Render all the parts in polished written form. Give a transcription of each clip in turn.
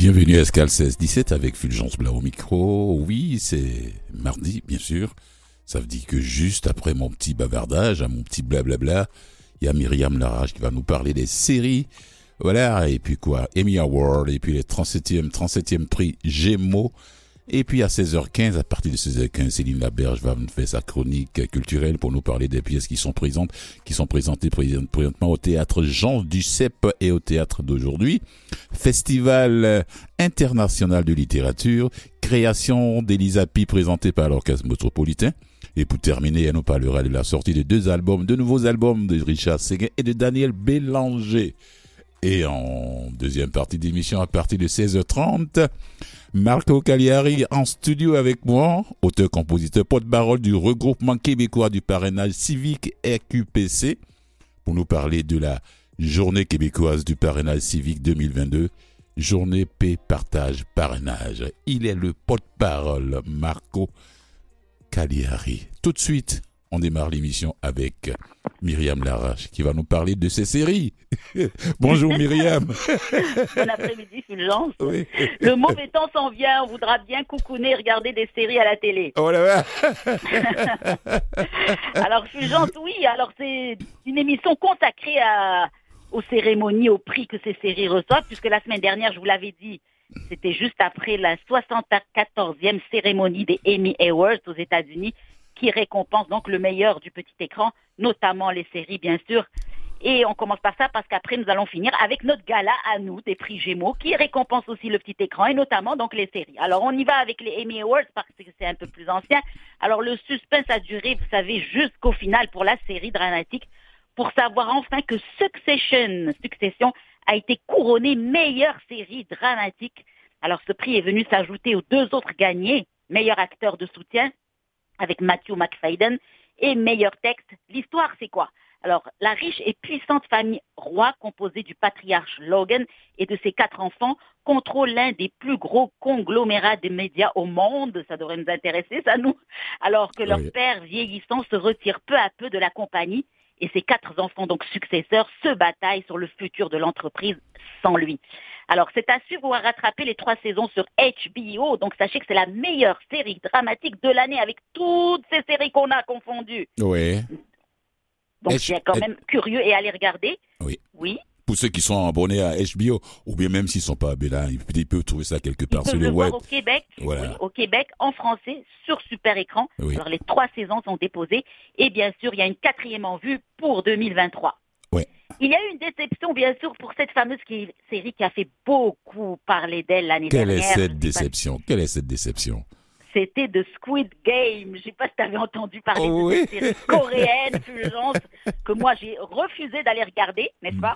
Bienvenue à Escale 16-17 avec Fulgence Blas au micro. Oui, c'est mardi, bien sûr. Ça veut dire que juste après mon petit bavardage, mon petit blablabla, il y a Myriam Larrache qui va nous parler des séries. Voilà, et puis quoi, Emmy Award, et puis les 37e prix Gémeaux. Et puis à 16h15, à partir de 16h15, Céline Laberge va nous faire sa chronique culturelle pour nous parler des pièces qui sont présentées présentement au théâtre Jean Duceppe et au théâtre d'aujourd'hui. Festival international de littérature, création d'Elisa Pi présentée par l'Orchestre Métropolitain. Et pour terminer, elle nous parlera de la sortie de deux nouveaux albums de Richard Séguin et de Daniel Bélanger. Et en deuxième partie d'émission, à partir de 16h30, Marco Cagliari en studio avec moi, auteur-compositeur, porte-parole du regroupement québécois du parrainage civique RQPC, pour nous parler de la journée québécoise du parrainage civique 2022, journée paix, partage, parrainage. Il est le porte-parole, Marco Cagliari. Tout de suite, on démarre l'émission avec Myriam Larrache qui va nous parler de ses séries. Bonjour Myriam. Bon après-midi Fulgence. Oui. Le mauvais temps s'en vient, on voudra bien coucouner et regarder des séries à la télé. Oh là là. Alors Fulgence, oui, alors c'est une émission consacrée aux cérémonies, aux prix que ces séries reçoivent, puisque la semaine dernière, je vous l'avais dit, c'était juste après la 74e cérémonie des Emmy Awards aux États-Unis, qui récompense donc le meilleur du petit écran, notamment les séries bien sûr. Et on commence par ça parce qu'après nous allons finir avec notre gala à nous des prix Gémeaux qui récompense aussi le petit écran et notamment donc les séries. Alors on y va avec les Emmy Awards parce que c'est un peu plus ancien. Alors le suspense a duré, vous savez, jusqu'au final pour la série dramatique pour savoir enfin que Succession a été couronnée meilleure série dramatique. Alors ce prix est venu s'ajouter aux deux autres gagnés, meilleur acteur de soutien avec Matthew McFadden, et meilleur texte. L'histoire, c'est quoi? Alors, la riche et puissante famille Roy, composée du patriarche Logan et de ses 4 enfants, contrôle l'un des plus gros conglomérats des médias au monde. Ça devrait nous intéresser, ça, nous. Alors que leur père vieillissant se retire peu à peu de la compagnie et ses 4 enfants, donc successeurs, se bataillent sur le futur de l'entreprise sans lui. Alors, c'est à suivre ou à rattraper les 3 saisons sur HBO. Donc, sachez que c'est la meilleure série dramatique de l'année avec toutes ces séries qu'on a confondues. Oui. Donc, c'est quand même curieux et allez regarder. Oui. Oui. Pour ceux qui sont abonnés à HBO, ou bien même s'ils ne sont pas abonnés, ils peuvent trouver ça quelque part sur le web. Ils peuvent le voir au Québec, voilà. Oui, au Québec, en français, sur Super Écran. Oui. Alors, les 3 saisons sont déposées. Et bien sûr, il y a une 4e en vue pour 2023. Oui. Il y a eu une déception, bien sûr, pour cette fameuse série qui a fait beaucoup parler d'elle l'année dernière. Quelle est cette déception? C'était The Squid Game. Je ne sais pas si tu avais entendu parler de cette série coréenne, Fulgence, que moi j'ai refusé d'aller regarder, n'est-ce pas?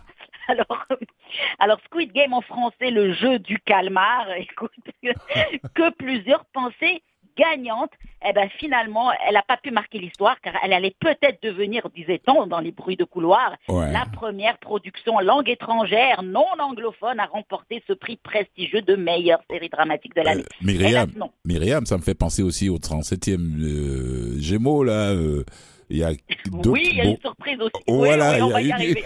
Alors, Squid Game en français, le jeu du calmar, écoute, que plusieurs pensaient gagnante, eh ben finalement, elle n'a pas pu marquer l'histoire car elle allait peut-être devenir, disait-on, dans les bruits de couloir, la première production en langue étrangère non anglophone à remporter ce prix prestigieux de meilleure série dramatique de l'année. Myriam, ça me fait penser aussi au 37e Gémeaux, là. Il y a il y a une surprise aussi. Voilà, on va y arriver.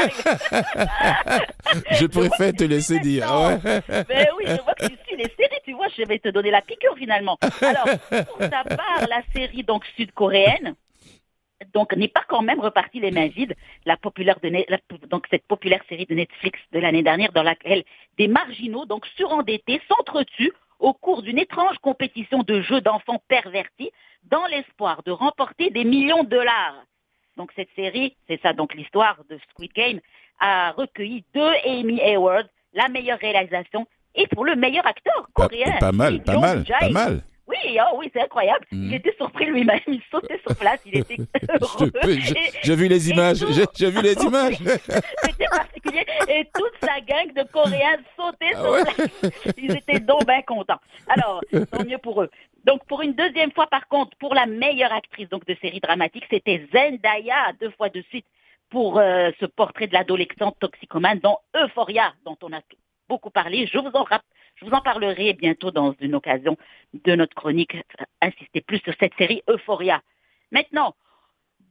Je préfère te laisser dire. Mais oui, je vois que tu suis les séries, tu vois, je vais te donner la piqûre finalement. Alors, pour sa part, la série donc sud-coréenne, donc n'est pas quand même repartie les mains vides. Donc cette populaire série de Netflix de l'année dernière dans laquelle des marginaux, donc surendettés, s'entretuent au cours d'une étrange compétition de jeux d'enfants pervertis dans l'espoir de remporter des millions de dollars. Donc cette série, c'est ça donc l'histoire de Squid Game, a recueilli 2 Emmy Awards, la meilleure réalisation et pour le meilleur acteur coréen. Pas mal. Oui, c'est incroyable. Il était surpris lui-même, il sautait sur place, il était heureux. J'ai vu les images, j'ai vu les images. C'était particulier. Et toute sa gang de Coréens sautait sur place. Ils étaient donc bien contents. Alors, tant mieux pour eux. Donc, pour une deuxième fois, par contre, pour la meilleure actrice donc de série dramatique, c'était Zendaya, 2 fois de suite, pour ce portrait de l'adolescente toxicomane dans Euphoria, dont on a beaucoup parlé. Je vous en parlerai bientôt dans une occasion de notre chronique. Insistez plus sur cette série Euphoria. Maintenant,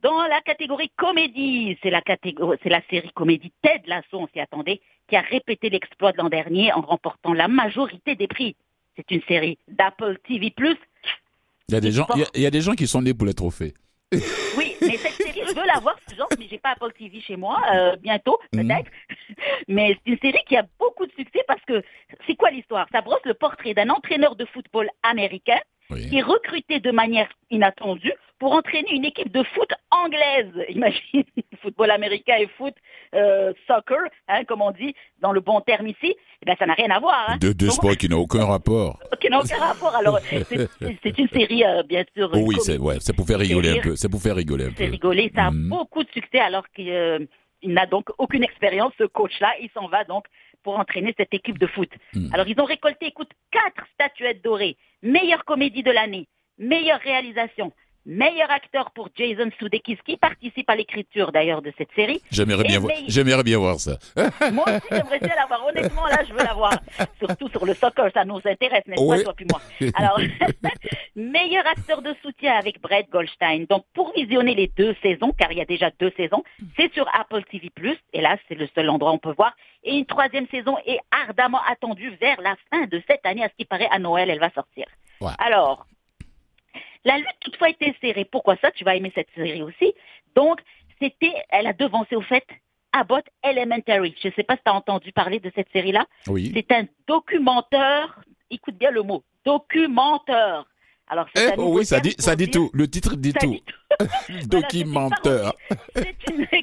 Dans la catégorie comédie, c'est la série comédie Ted Lasso, on s'y attendait, qui a répété l'exploit de l'an dernier en remportant la majorité des prix. C'est une série d'Apple TV+. Il y a des gens qui sont nés pour les trophées. Oui, mais cette série, je veux la voir, mais j'ai pas Apple TV chez moi, bientôt, peut-être. Mais c'est une série qui a beaucoup de succès parce que, c'est quoi l'histoire? Ça brosse le portrait d'un entraîneur de football américain qui est recruté de manière inattendue pour entraîner une équipe de foot anglaise. Imagine, football américain et foot, soccer, comme on dit, dans le bon terme ici. Eh ben, ça n'a rien à voir. Hein. Deux sports qui n'ont aucun rapport. Qui n'ont aucun rapport. Alors, c'est une série, bien sûr. Oui, c'est pour faire rigoler un peu. C'est pour faire rigoler un peu. C'est rigoler. Ça a beaucoup de succès alors qu'il n'a donc aucune expérience, ce coach-là. Il s'en va donc pour entraîner cette équipe de foot. Alors, ils ont récolté, 4 statuettes dorées. Meilleure comédie de l'année, meilleure réalisation, meilleur acteur pour Jason Sudeikis, qui participe à l'écriture d'ailleurs de cette série. J'aimerais bien voir ça. Moi aussi, j'aimerais bien la voir. Honnêtement, là, je veux la voir. Surtout sur le soccer, ça nous intéresse, n'est-ce pas, toi puis moi. Alors, meilleur acteur de soutien avec Brett Goldstein. Donc, pour visionner les 2 saisons, car il y a déjà 2 saisons, c'est sur Apple TV+, et là, c'est le seul endroit où on peut voir. Et une 3e saison est ardemment attendue vers la fin de cette année. À ce qui paraît, à Noël, elle va sortir. Ouais. Alors, la lutte toutefois était serrée. Pourquoi ça? Tu vas aimer cette série aussi. Donc, elle a devancé au fait Abbott Elementary. Je ne sais pas si tu as entendu parler de cette série-là. Oui. C'est un documentaire, écoute bien le mot, documentaire. Alors, oui, ça dit tout. Le titre dit tout. Documentaire. C'est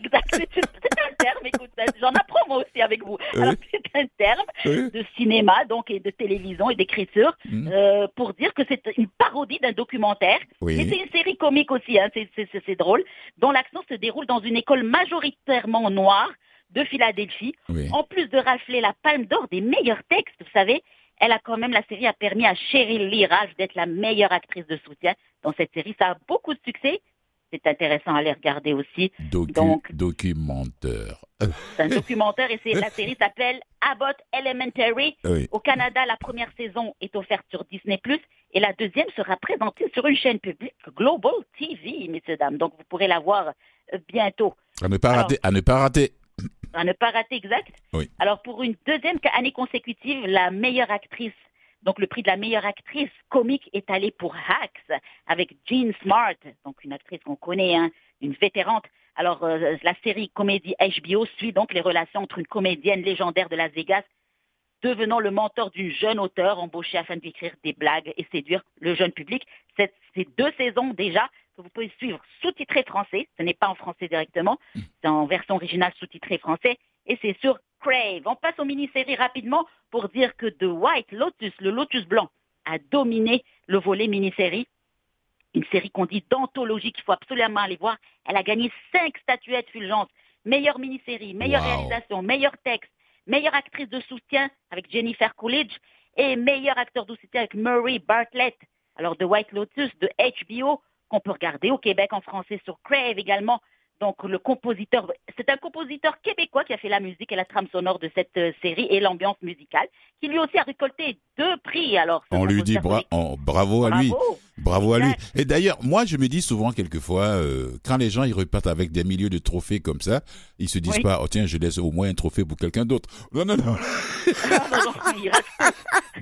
un terme, écoute, j'en apprends moi aussi avec vous. Alors, c'est un terme de cinéma, donc, et de télévision et d'écriture, pour dire que c'est une parodie d'un documentaire. Oui. Mais c'est une série comique aussi, hein, c'est drôle, dont l'action se déroule dans une école majoritairement noire de Philadelphie. Oui. En plus de rafler la palme d'or des meilleurs textes, vous savez, la série a permis à Cheryl Lee Ralph d'être la meilleure actrice de soutien dans cette série. Ça a beaucoup de succès. C'est intéressant à les regarder aussi. Documentaire. C'est un documentaire et la série s'appelle Abbott Elementary. Oui. Au Canada, la première saison est offerte sur Disney+, et la deuxième sera présentée sur une chaîne publique, Global TV, messieurs, dames. Donc, vous pourrez la voir bientôt. À ne pas rater. À ne pas rater, exact. Oui. Alors, pour une 2e année consécutive, la meilleure actrice, donc le prix de la meilleure actrice comique est allé pour Hacks, avec Jean Smart, donc une actrice qu'on connaît, hein, une vétérante. Alors, la série comédie HBO suit donc les relations entre une comédienne légendaire de Las Vegas, devenant le mentor d'une jeune auteure embauchée afin de lui écrire des blagues et séduire le jeune public. C'est 2 saisons déjà que vous pouvez suivre sous-titré français. Ce n'est pas en français directement, c'est en version originale sous-titré français. Et c'est sur Crave. On passe aux mini-séries rapidement pour dire que The White Lotus, le Lotus Blanc, a dominé le volet mini-série. Une série qu'on dit d'anthologie qu'il faut absolument aller voir. Elle a gagné 5 statuettes fulgentes. Meilleure mini-série, meilleure réalisation, meilleur texte, meilleure actrice de soutien avec Jennifer Coolidge et meilleur acteur de soutien avec Murray Bartlett. Alors, The White Lotus de HBO, qu'on peut regarder au Québec en français sur Crave également. Donc, c'est un compositeur québécois qui a fait la musique et la trame sonore de cette série et l'ambiance musicale, qui lui aussi a récolté 2 prix. Alors, on lui dit bravo à lui. Bravo à lui. Et d'ailleurs, moi, je me dis souvent, quelquefois, quand les gens ils repartent avec des milliers de trophées comme ça, ils se disent pas, oh tiens, je laisse au moins un trophée pour quelqu'un d'autre. Non. Non, il reste...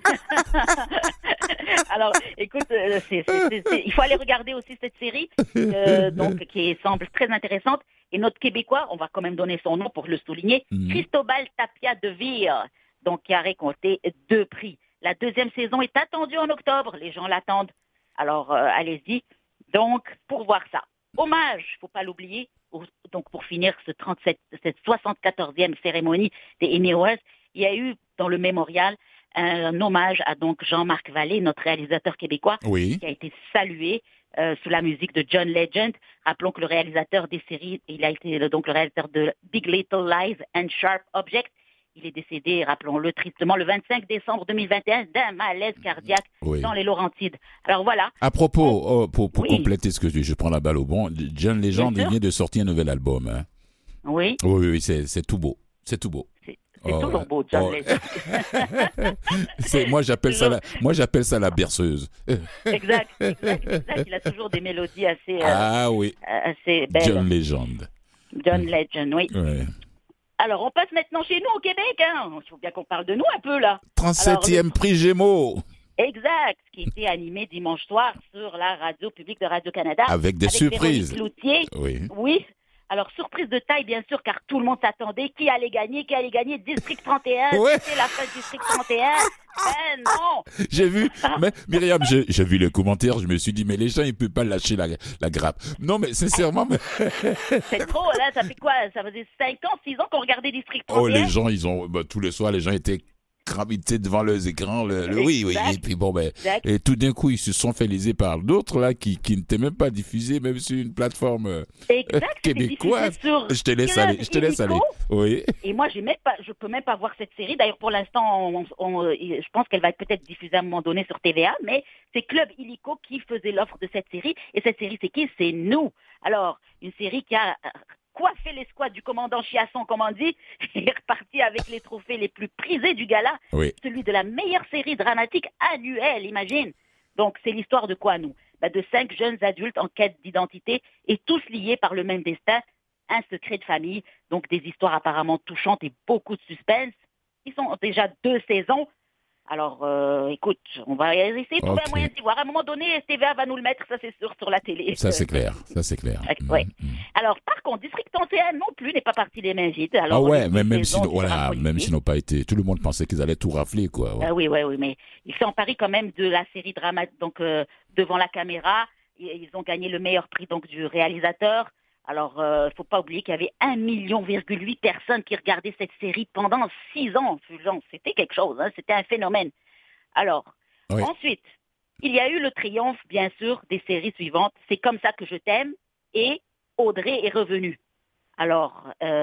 Alors, écoute, il faut aller regarder aussi cette série, donc qui semble très intéressante. Et notre Québécois, on va quand même donner son nom pour le souligner, Cristobal Tapia de Vire, donc qui a récolté 2 prix. La 2e saison est attendue en octobre, les gens l'attendent. Alors, allez-y. Donc, pour voir ça. Hommage, il ne faut pas l'oublier. Donc, pour finir cette 74e cérémonie des Emmy Awards, il y a eu dans le mémorial un hommage à donc Jean-Marc Vallée, notre réalisateur québécois, qui a été salué sous la musique de John Legend. Rappelons que le réalisateur des séries, il a été donc le réalisateur de Big Little Lies and Sharp Objects. Il est décédé, rappelons-le tristement, le 25 décembre 2021 d'un malaise cardiaque dans les Laurentides. Alors voilà. À propos, pour compléter ce que je prends la balle au bon, John Legend vient de sortir un nouvel album. Hein. Oui. Oui, c'est tout beau. C'est tout beau. C'est toujours beau, John Legend. Moi, j'appelle ça la berceuse. Exact. Il a toujours des mélodies assez, oui. assez belles. John Legend, oui. Ouais. Alors, on passe maintenant chez nous au Québec. Hein. Il faut bien qu'on parle de nous un peu, là. 37e prix Gémeaux. Exact, qui était animé dimanche soir sur la radio publique de Radio-Canada. Avec des surprises. Cloutier. Oui. Alors, surprise de taille, bien sûr, car tout le monde s'attendait. Qui allait gagner? District 31. C'est la fin de District 31. Ben non. J'ai vu, mais Myriam, j'ai vu les commentaires, je me suis dit, mais les gens, ils ne peuvent pas lâcher la grappe. Non, mais sincèrement... C'est trop, là, ça fait quoi? Ça faisait 5 ans, 6 ans qu'on regardait District 31. Oh, les gens, tous les soirs, les gens étaient crabités devant leurs écrans. Oui. Et puis et tout d'un coup, ils se sont fait léser par d'autres, là, qui n'étaient même pas diffusés, même sur une plateforme québécoise. Je te laisse aller. Oui. Et moi, je peux même pas voir cette série. D'ailleurs, pour l'instant, je pense qu'elle va être peut-être diffusée à un moment donné sur TVA, mais c'est Club Illico qui faisait l'offre de cette série. Et cette série, c'est qui? C'est nous. Alors, une série qui a coiffé l'escouade du commandant Chiasson, comme on dit, et est reparti avec les trophées les plus prisés du gala, celui de la meilleure série dramatique annuelle, imagine. Donc, c'est l'histoire de quoi, nous? De 5 jeunes adultes en quête d'identité et tous liés par le même destin, un secret de famille, donc des histoires apparemment touchantes et beaucoup de suspense. Ils sont déjà 2 saisons. Alors, écoute, on va essayer de trouver un moyen d'y voir. À un moment donné, TVA va nous le mettre, ça c'est sûr, sur la télé. Ça c'est clair. Ouais. Alors, par contre, District 31 non plus n'est pas parti les mains vides. Alors, même s'ils n'ont pas été... Tout le monde pensait qu'ils allaient tout rafler, quoi. Ouais. Oui, mais ils s'est emparé quand même de la série dramatique, donc devant la caméra. Ils ont gagné le meilleur prix donc du réalisateur. Alors, il ne faut pas oublier qu'il y avait 1,8 million de personnes qui regardaient cette série pendant 6 ans. C'était quelque chose, hein, c'était un phénomène. Alors, ensuite, il y a eu le triomphe, bien sûr, des séries suivantes. C'est comme ça que je t'aime et Audrey est revenue. Alors,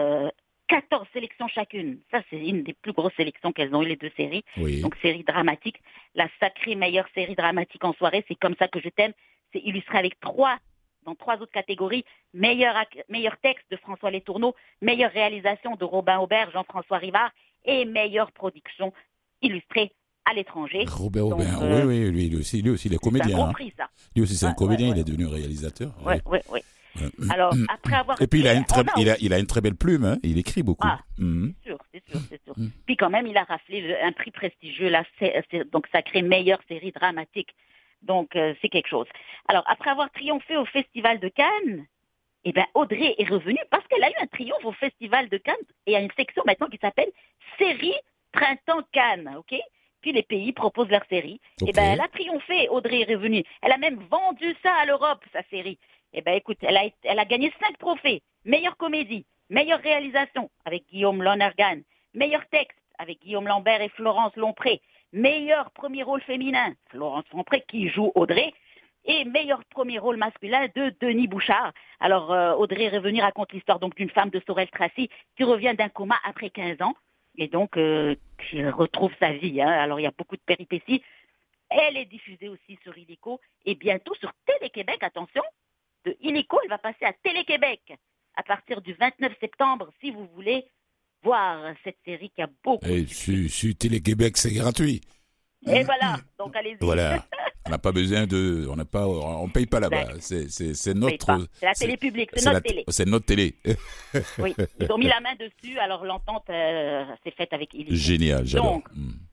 14 sélections chacune. Ça, c'est une des plus grosses sélections qu'elles ont eues, les 2 séries. Oui. Donc, série dramatique. La sacrée meilleure série dramatique en soirée, c'est comme ça que je t'aime. C'est illustré avec dans 3 autres catégories, meilleur texte de François Letourneau, meilleure réalisation de Robin Aubert, Jean-François Rivard et meilleure production illustrée à l'étranger. Robert Aubert, oui, lui aussi, il est comédien. C'est un compris, ça. Lui aussi, c'est un comédien, il est devenu réalisateur. Oui. Alors, après avoir... Et puis, il a une très belle plume, hein. Il écrit beaucoup. C'est sûr. Puis quand même, il a raflé un prix prestigieux, donc sacré meilleure série dramatique. Donc, c'est quelque chose. Alors, après avoir triomphé au Festival de Cannes, Audrey est revenue parce qu'elle a eu un triomphe au Festival de Cannes. Et il y a une section maintenant qui s'appelle Série Printemps Cannes, ok? Puis les pays proposent leur série. Elle a triomphé, Audrey est revenue. Elle a même vendu ça à l'Europe, sa série. Écoute, elle a gagné 5 trophées. Meilleure comédie, meilleure réalisation avec Guillaume Lonergan, meilleur texte avec Guillaume Lambert et Florence Lompré, meilleur premier rôle féminin, Florence Lompré qui joue Audrey, et meilleur premier rôle masculin de Denis Bouchard. Alors, Audrey est revenue, raconte l'histoire donc d'une femme de Sorel-Tracy qui revient d'un coma après 15 ans, et donc qui retrouve sa vie. Hein. Alors, il y a beaucoup de péripéties. Elle est diffusée aussi sur Illico, et bientôt sur Télé-Québec, attention, de Illico, elle va passer à Télé-Québec à partir du 29 septembre, si vous voulez voir cette série qui a beaucoup... Et sur Télé-Québec, c'est gratuit. Et voilà, donc allez-y. Voilà, on n'a pas besoin de... On paye pas là-bas, c'est notre... C'est la télé publique, c'est notre télé. C'est notre télé. Oui, ils ont mis la main dessus, alors l'entente s'est faite avec Illico. Génial, j'adore. Donc,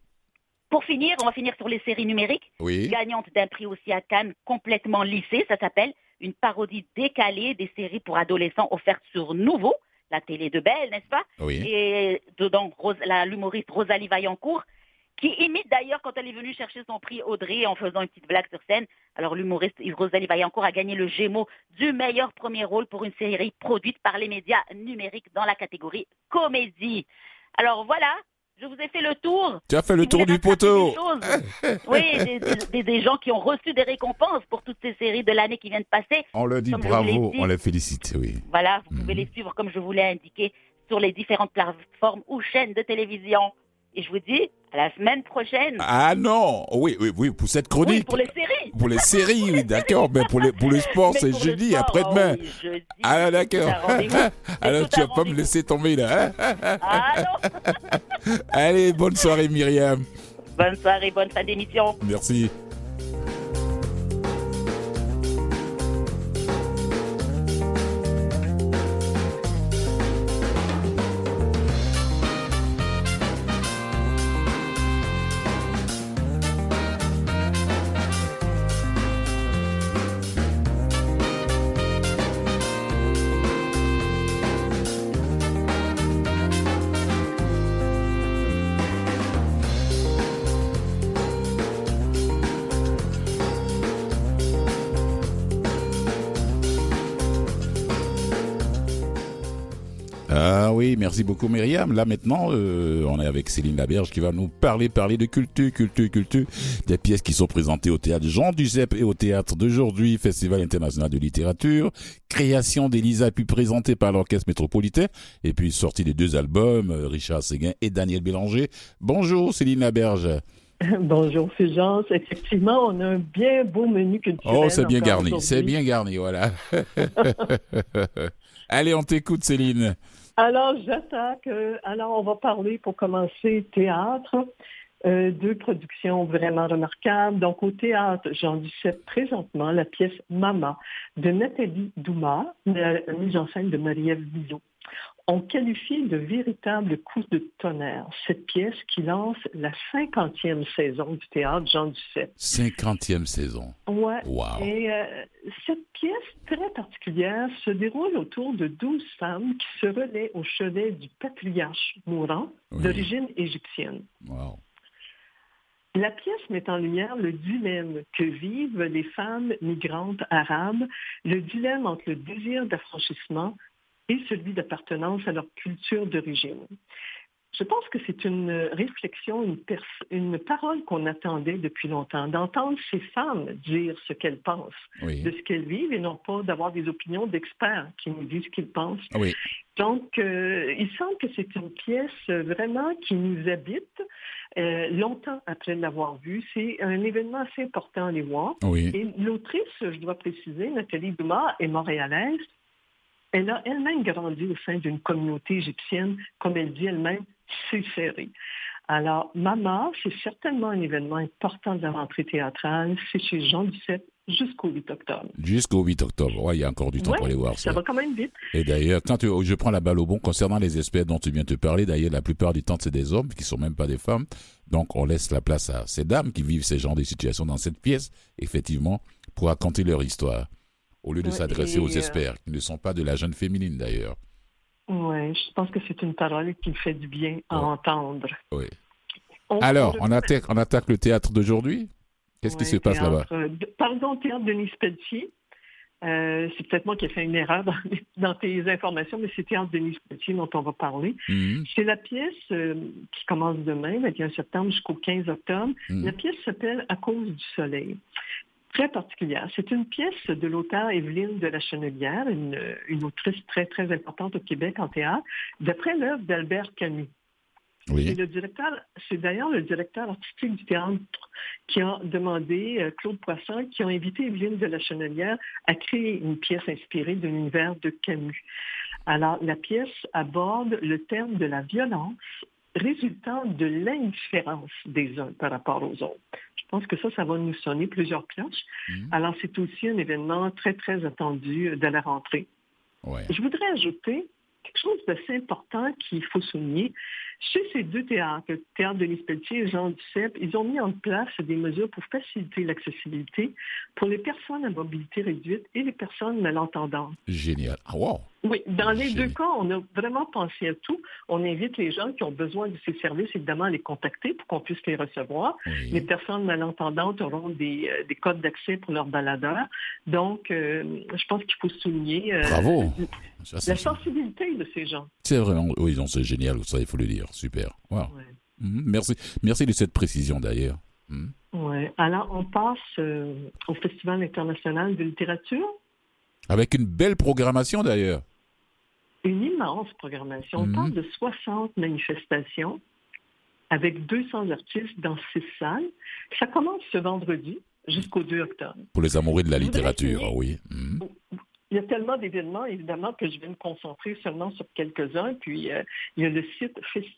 pour finir, on va finir sur les séries numériques. Oui. Gagnante d'un prix aussi à Cannes, complètement lissée, ça s'appelle une parodie décalée des séries pour adolescents offertes sur Nouveau, la télé de Belle, n'est-ce pas? Oui. Et dedans, l'humoriste Rosalie Vaillancourt, qui imite d'ailleurs quand elle est venue chercher son prix Audrey en faisant une petite blague sur scène. Alors l'humoriste Rosalie Vaillancourt a gagné le Gémeaux du meilleur premier rôle pour une série produite par les médias numériques dans la catégorie comédie. Alors voilà, je vous ai fait le tour. Tu as fait le tour du poteau. Oui, des gens qui ont reçu des récompenses pour toutes ces séries de l'année qui viennent de passer. On leur dit bravo, on les félicite, oui. Voilà, vous pouvez les suivre comme je vous l'ai indiqué sur les différentes plateformes ou chaînes de télévision. Et je vous dis à la semaine prochaine. Ah non, oui, pour cette chronique. Oui, pour les séries. Pour les séries, oui, d'accord. Mais pour le sport, c'est jeudi, après-demain. Jeudi, ah d'accord. Alors tu vas pas me laisser tomber là. Ah non. Allez, bonne soirée Myriam. Bonne soirée, bonne fin d'émission. Merci. Ah oui, merci beaucoup Myriam. Là maintenant, on est avec Céline Laberge qui va nous parler de culture, des pièces qui sont présentées au théâtre Jean Duceppe et au théâtre d'aujourd'hui, Festival international de littérature, création d'Elisa puis présentée par l'Orchestre Métropolitain et puis sortie des 2 albums, Richard Séguin et Daniel Bélanger. Bonjour Céline Laberge. Bonjour Fulgence. Effectivement, on a un bien beau menu culturel. Oh, c'est bien garni, voilà. Allez, on t'écoute Céline. Alors, j'attaque. Alors, on va parler pour commencer théâtre. 2 productions vraiment remarquables. Donc, au théâtre, Jean Duceppe, présentement, la pièce Mama de Nathalie Dumas, mise en scène de Marie-Ève Bizot. On qualifie de véritable coup de tonnerre cette pièce qui lance la 50e saison du théâtre Jean Duceppe. 50e saison. Ouais. Wow. Et cette pièce très particulière se déroule autour de 12 femmes qui se relaient au chevet du patriarche mourant d'origine égyptienne. Wow. La pièce met en lumière le dilemme que vivent les femmes migrantes arabes, le dilemme entre le désir d'affranchissement et celui d'appartenance à leur culture d'origine. Je pense que c'est une réflexion, une parole qu'on attendait depuis longtemps, d'entendre ces femmes dire ce qu'elles pensent, de ce qu'elles vivent, et non pas d'avoir des opinions d'experts qui nous disent ce qu'ils pensent. Oui. Donc, il semble que c'est une pièce vraiment qui nous habite longtemps après l'avoir vue. C'est un événement assez important à les voir. Oui. Et l'autrice, je dois préciser, Nathalie Dumas, est montréalaise. Elle a elle-même grandi au sein d'une communauté égyptienne, comme elle dit elle-même, c'est serré. Alors, Mama, c'est certainement un événement important de la rentrée théâtrale. C'est chez Jean Duceppe jusqu'au 8 octobre. Jusqu'au 8 octobre. Ouais, il y a encore du temps pour aller voir ça. Ça va quand même vite. Et d'ailleurs, je prends la balle au bon concernant les experts dont tu viens de te parler. D'ailleurs, la plupart du temps, c'est des hommes qui sont même pas des femmes. Donc, on laisse la place à ces dames qui vivent ces genres de situations dans cette pièce, effectivement, pour raconter leur histoire. Au lieu de s'adresser aux experts, qui ne sont pas de la jeune féminine d'ailleurs. Oui, je pense que c'est une parole qui fait du bien à entendre. Oui. Alors, on attaque le théâtre d'aujourd'hui? Qu'est-ce qui se passe là-bas? Pardon, théâtre Denis Pelletier. C'est peut-être moi qui ai fait une erreur dans tes informations, mais c'est théâtre Denis Pelletier dont on va parler. Mm-hmm. C'est la pièce qui commence demain, 21 septembre jusqu'au 15 octobre. Mm-hmm. La pièce s'appelle « À cause du soleil ». Très particulière. C'est une pièce de l'auteure Évelyne de la Chenelière, une autrice très, très importante au Québec en théâtre, d'après l'œuvre d'Albert Camus. Oui. C'est d'ailleurs le directeur artistique du théâtre qui a demandé, Claude Poisson, qui a invité Évelyne de la Chenelière à créer une pièce inspirée de l'univers de Camus. Alors, la pièce aborde le thème de la violence résultant de l'indifférence des uns par rapport aux autres. Je pense que ça va nous sonner plusieurs cloches. Alors, c'est aussi un événement très, très attendu de la rentrée. Ouais. Je voudrais ajouter quelque chose d'assez important qu'il faut souligner. Chez ces 2 théâtres, le théâtre Denis Pelletier et Jean Duceppe, ils ont mis en place des mesures pour faciliter l'accessibilité pour les personnes à mobilité réduite et les personnes malentendantes. Génial. Ah, wow! Oui, dans les 2 cas, on a vraiment pensé à tout. On invite les gens qui ont besoin de ces services, évidemment, à les contacter pour qu'on puisse les recevoir. Oui. Les personnes malentendantes auront des codes d'accès pour leurs baladeurs. Donc, je pense qu'il faut souligner Bravo. La sensibilité de ces gens. C'est vraiment, oui, c'est génial, ça, il faut le dire. Super. Wow. Ouais. Merci de cette précision, d'ailleurs. Oui. Alors, on passe au Festival international de littérature. Avec une belle programmation, d'ailleurs. Une immense programmation. On parle de 60 manifestations avec 200 artistes dans 6 salles. Ça commence ce vendredi jusqu'au 2 octobre. Pour les amoureux de la littérature, oui. Il y a tellement d'événements, évidemment, que je vais me concentrer seulement sur quelques-uns. Puis, il y a le site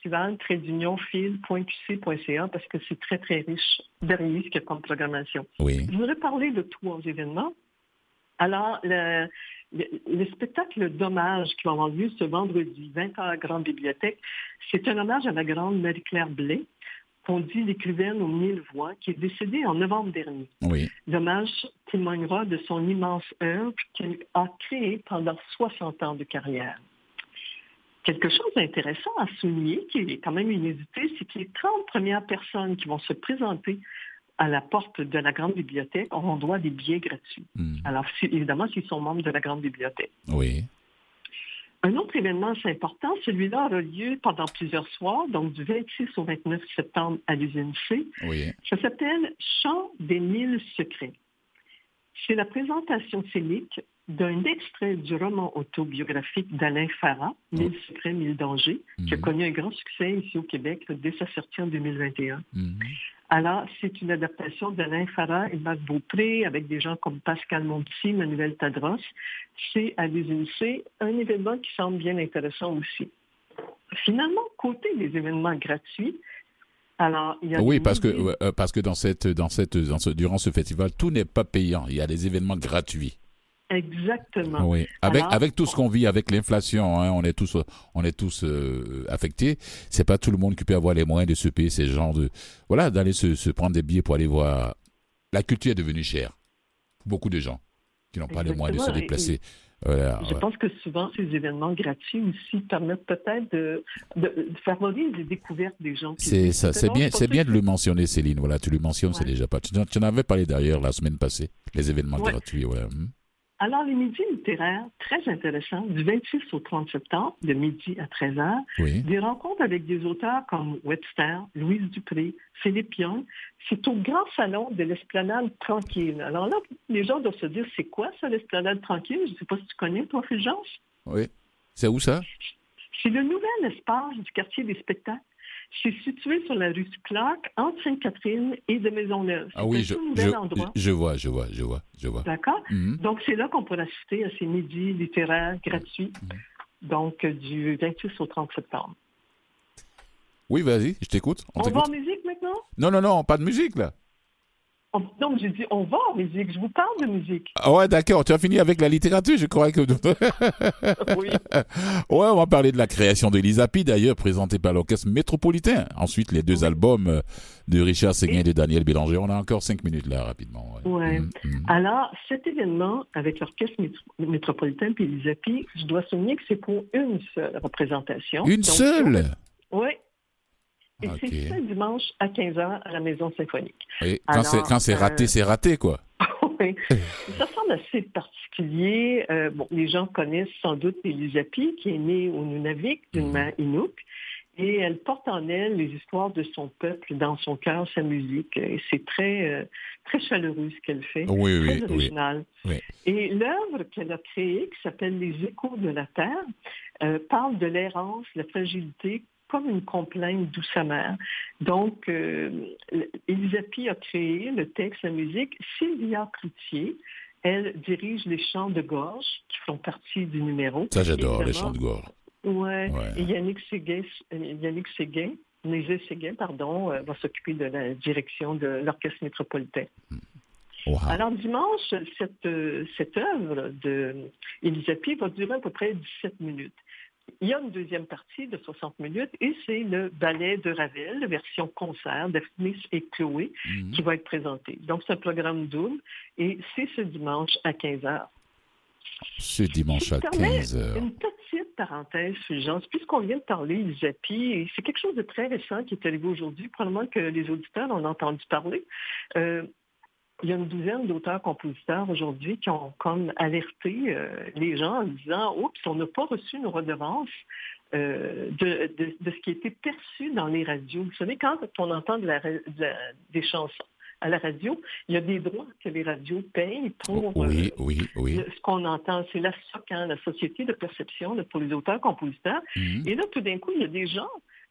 festival-fil.qc.ca parce que c'est très, très riche, varié ce qu'il y a comme programmation. Oui. Je voudrais parler de 3 événements. Alors, le spectacle d'hommage qui va avoir lieu ce vendredi 20h à la Grande Bibliothèque, c'est un hommage à la grande Marie-Claire Blais, qu'on dit l'écrivaine aux 1000 voix, qui est décédée en novembre dernier. Oui. L'hommage témoignera de son immense œuvre qu'elle a créée pendant 60 ans de carrière. Quelque chose d'intéressant à souligner, qui est quand même inédité, c'est que les 30 premières personnes qui vont se présenter à la porte de la Grande Bibliothèque auront droit à des billets gratuits. Alors, évidemment, s'ils sont membres de la Grande Bibliothèque. Oui. Un autre événement assez important, celui-là aura lieu pendant plusieurs soirs, donc du 26 au 29 septembre à l'usine C. Oui. Ça s'appelle Chant des 1000 secrets. C'est la présentation scénique d'un extrait du roman autobiographique d'Alain Farah, 1000 secrets, 1000 dangers, qui a connu un grand succès ici au Québec dès sa sortie en 2021. Alors, c'est une adaptation d'Alain Farah et Marc Beaupré avec des gens comme Pascal Monti, Manuel Tadros. C'est à l'usine C, un événement qui semble bien intéressant aussi. Finalement, côté des événements gratuits, alors, il y a parce que durant ce festival, tout n'est pas payant. Il y a des événements gratuits. Exactement. Oui. Avec tout ce qu'on vit, avec l'inflation, hein, on est tous affectés. C'est pas tout le monde qui peut avoir les moyens de se payer ces genres d'aller se prendre des billets pour aller voir. La culture est devenue chère. Beaucoup de gens qui n'ont pas les moyens de se déplacer. Je pense que souvent, ces événements gratuits aussi permettent peut-être de favoriser les découvertes des gens. C'est bien de le mentionner, Céline. Voilà, tu le mentionnes, c'est déjà pas. Tu en avais parlé d'ailleurs la semaine passée, les événements gratuits. Ouais. Alors, les midis littéraires, très intéressants, du 26 au 30 septembre, de midi à 13h, des rencontres avec des auteurs comme Webster, Louise Dupré, Philippe Young. C'est au grand salon de l'Esplanade Tranquille. Alors là, les gens doivent se dire, c'est quoi ça, l'Esplanade Tranquille? Je ne sais pas si tu connais, toi, Fulgence. Oui. C'est où ça? C'est le nouvel espace du quartier des spectacles. C'est situé sur la rue Clark, entre Sainte-Catherine et de Maisonneuve. Ah oui, je vois. D'accord? Donc, c'est là qu'on pourra assister à ces midis littéraires gratuits, donc du 26 au 30 septembre. Oui, vas-y, je t'écoute. On va en musique maintenant? Non, pas de musique, là. Donc, j'ai dit, on va en musique. Je vous parle de musique. Ah ouais, d'accord. Tu as fini avec la littérature, je crois que... Oui. Ouais, on va parler de la création de Lisapi, d'ailleurs, présentée par l'Orchestre Métropolitain. Ensuite, les 2 albums de Richard Séguin et de Daniel Bélanger. On a encore 5 minutes, là, rapidement. Ouais. Alors, cet événement, avec l'Orchestre Métropolitain et Lisapi, je dois souligner que c'est pour une seule représentation. Une seule? Oui. Et c'est ce dimanche à 15h à la Maison Symphonique. Oui, quand c'est raté, c'est raté, quoi. Oui. Ça semble assez particulier. Les gens connaissent sans doute Lisapi, qui est née au Nunavik, d'une mère Inuk, et elle porte en elle les histoires de son peuple, dans son cœur, sa musique. Et c'est très, très chaleureux ce qu'elle fait, très original. Oui. Et l'œuvre qu'elle a créée, qui s'appelle Les Échos de la Terre, parle de l'errance, la fragilité, comme une complainte douce amère. Donc, Lisapi a créé le texte, la musique. Sylvia Cloutier, elle dirige les chants de gorge qui font partie du numéro. Ça, j'adore, les chants de gorge. Ouais. Et Yannick Séguin, va s'occuper de la direction de l'Orchestre Métropolitain. Wow. Alors, dimanche, cette œuvre de Lisapi va durer à peu près 17 minutes. Il y a une deuxième partie de 60 minutes et c'est le ballet de Ravel, la version concert, Daphnis et Chloé, qui va être présenté. Donc, c'est un programme double et c'est ce dimanche à 15h. Ce dimanche à 15h. Une petite parenthèse, Fulgence, puisqu'on vient de parler de Lisapi, et c'est quelque chose de très récent qui est arrivé aujourd'hui, probablement que les auditeurs en ont entendu parler. Il y a une douzaine d'auteurs-compositeurs aujourd'hui qui ont comme alerté les gens en disant « Oups, on n'a pas reçu une redevance de ce qui a été perçu dans les radios. » Vous savez, quand on entend des chansons à la radio, il y a des droits que les radios payent pour... Oui. Ce qu'on entend, c'est la SOC, la Société de perception pour les auteurs-compositeurs. Et là, tout d'un coup, il y a des gens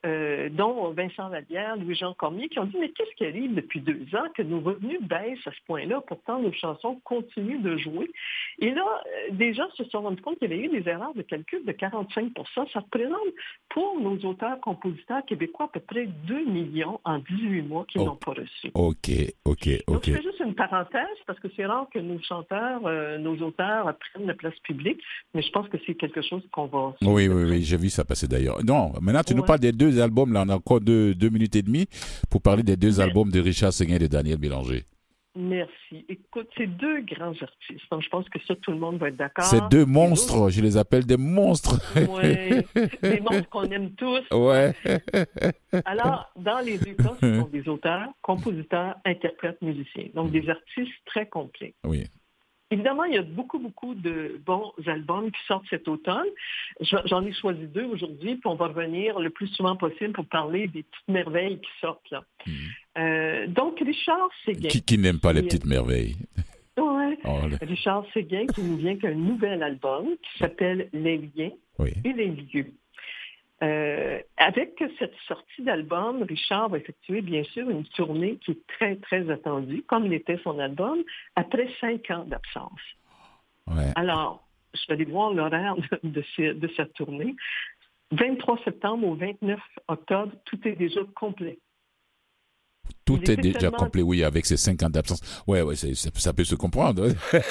dont Vincent Labière, Louis-Jean Cormier, qui ont dit, mais qu'est-ce qui arrive depuis 2 ans que nos revenus baissent à ce point-là, pourtant nos chansons continuent de jouer. Et là, des gens se sont rendus compte qu'il y avait eu des erreurs de calcul de 45 %. Ça représente pour nos auteurs-compositeurs québécois à peu près 2 millions en 18 mois qui n'ont pas reçu. OK. Donc, je fais juste une parenthèse parce que c'est rare que nos chanteurs, nos auteurs prennent la place publique, mais je pense que c'est quelque chose qu'on va... Oui, j'ai vu ça passer d'ailleurs. Non, maintenant, tu nous parles des 2 albums, là, on a encore 2 minutes et demie pour parler des 2 albums de Richard Séguin et de Daniel Bélanger. Merci. Écoute, c'est 2 grands artistes, donc je pense que ça, tout le monde va être d'accord. C'est 2 monstres, je les appelle des monstres. Oui, des monstres qu'on aime tous. Ouais. Alors, dans les 2 cas, ce sont des auteurs, compositeurs, interprètes, musiciens, donc des artistes très complets. Oui. Évidemment, il y a beaucoup de bons albums qui sortent cet automne. J'en ai choisi 2 aujourd'hui, puis on va revenir le plus souvent possible pour parler des petites merveilles qui sortent là. Donc, Richard Séguin. Qui n'aime pas les petites merveilles? Oui. Richard Séguin qui nous vient qu'un nouvel album qui s'appelle Les liens et les lieux. Avec cette sortie d'album, Richard va effectuer bien sûr une tournée qui est très, très attendue, comme l'était son album, après 5 ans d'absence. Ouais. Alors, je vais aller voir l'horaire de sa tournée. 23 septembre au 29 octobre, tout est déjà complet. Tout est déjà complet, oui, avec ces 5 ans d'absence. Ouais, ça peut se comprendre.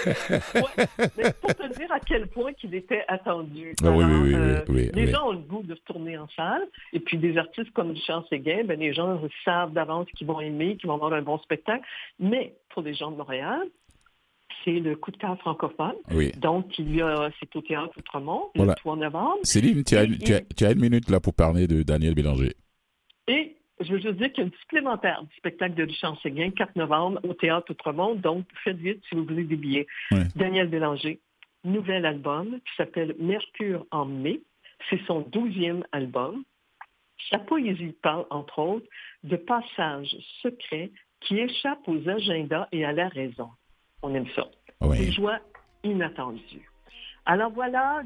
Mais pour te dire à quel point qu'il était attendu. Les gens ont le goût de se tourner en salle. Et puis des artistes comme Richard Séguin, les gens savent d'avance qu'ils vont aimer, qu'ils vont avoir un bon spectacle. Mais pour les gens de Montréal, c'est le coup de cœur francophone. Oui. Donc, c'est au Théâtre Outremont, le 3 novembre. Céline, tu as 1 minute là pour parler de Daniel Bélanger. Et je veux juste dire qu'il y a une supplémentaire du spectacle de Richard Séguin, 4 novembre, au Théâtre Outremont. Donc, faites vite si vous voulez des billets. Ouais. Daniel Bélanger, nouvel album qui s'appelle Mercure en mai. C'est son 12e album. Sa poésie parle, entre autres, de passages secrets qui échappent aux agendas et à la raison. On aime ça. Ouais. Des joies inattendues. Alors voilà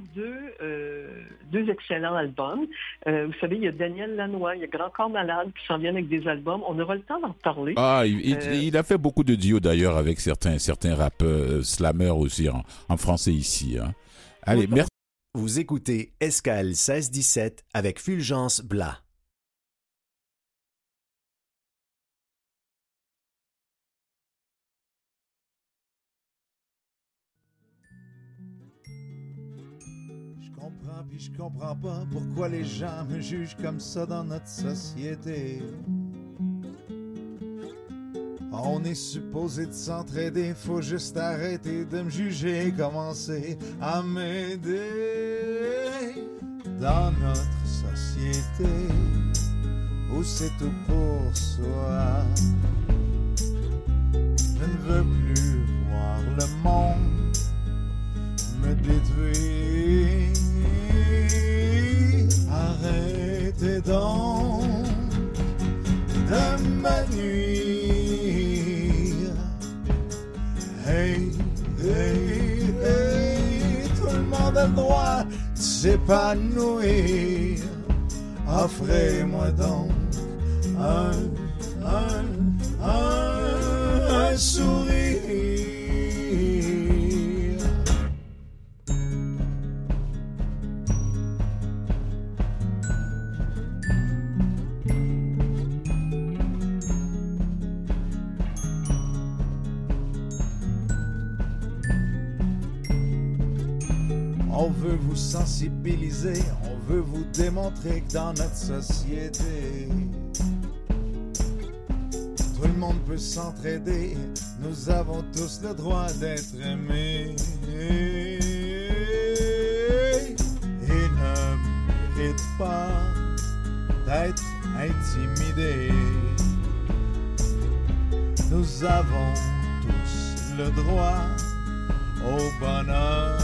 2 excellents albums. Vous savez, il y a Daniel Lanois, il y a Grand Corps Malade qui s'en viennent avec des albums. On aura le temps d'en parler. Il a fait beaucoup de duos d'ailleurs avec certains rappeurs, slameurs aussi en français ici. Hein. Allez, merci. Vous écoutez Escale 16-17 avec Fulgence Blas. Puis je comprends pas pourquoi les gens me jugent comme ça dans notre société. On est supposé de s'entraider, faut juste arrêter de me juger, commencer à m'aider. Dans notre société, où c'est tout pour soi, je ne veux plus voir le monde me détruire. Arrêtez donc de me nuire. Hey, hey, hey, tout le monde a le droit de s'épanouir. Offrez-moi donc un sourire. On veut vous sensibiliser, on veut vous démontrer que dans notre société, tout le monde peut s'entraider, nous avons tous le droit d'être aimés. Et ne mérite pas d'être intimidés. Nous avons tous le droit au bonheur.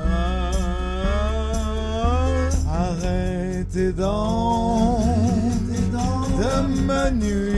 Arrêtez donc de me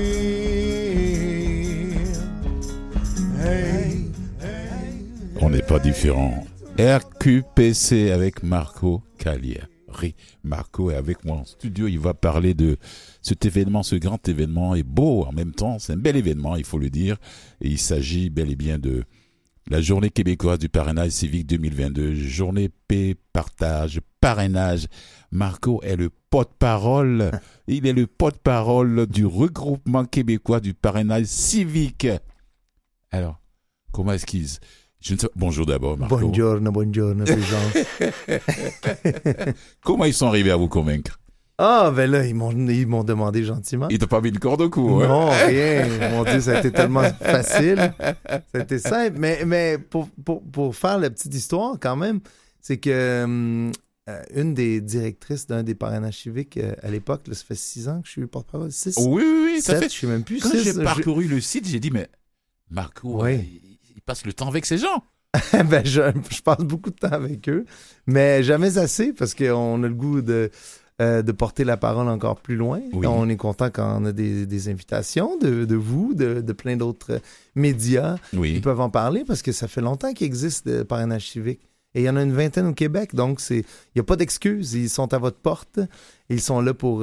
nuire. Hey, hey, on n'est pas différent. RQPC avec Marco Calia. Marco est avec moi en studio. Il va parler de cet événement, ce grand événement est beau en même temps. C'est un bel événement, il faut le dire. Et il s'agit bel et bien de la Journée québécoise du parrainage civique 2022. Journée paix, partage, parrainage. Marco est le porte-parole. Il est le porte-parole du regroupement québécois du parrainage civique. Alors, comment est-ce qu'ils... Je ne sais pas. Bonjour d'abord, Marco. Buongiorno, Fulgence. Comment ils sont arrivés à vous convaincre? Ah, ben là, ils m'ont demandé gentiment. Ils t'ont pas mis le corde au cou, hein? Non, rien. Mon Dieu, ça a été tellement facile. Ça a été simple. Mais pour faire la petite histoire, quand même, c'est que une des directrices d'un des parrainages civiques à l'époque, là, ça fait 6 ans que je suis porte-parole. 6, oui, 7, ça fait... je sais même plus. Quand 6, j'ai parcouru le site, j'ai dit, mais Marco, Oui. il passe le temps avec ces gens. Ben, je passe beaucoup de temps avec eux, mais jamais assez parce qu'on a le goût de porter la parole encore plus loin. Oui. On est content quand on a des invitations de vous, de plein d'autres médias Oui. qui peuvent en parler parce que ça fait longtemps qu'il existe le parrainage civique. Et il y en a une vingtaine au Québec, donc il n'y a pas d'excuses. Ils sont à votre porte. Ils sont là pour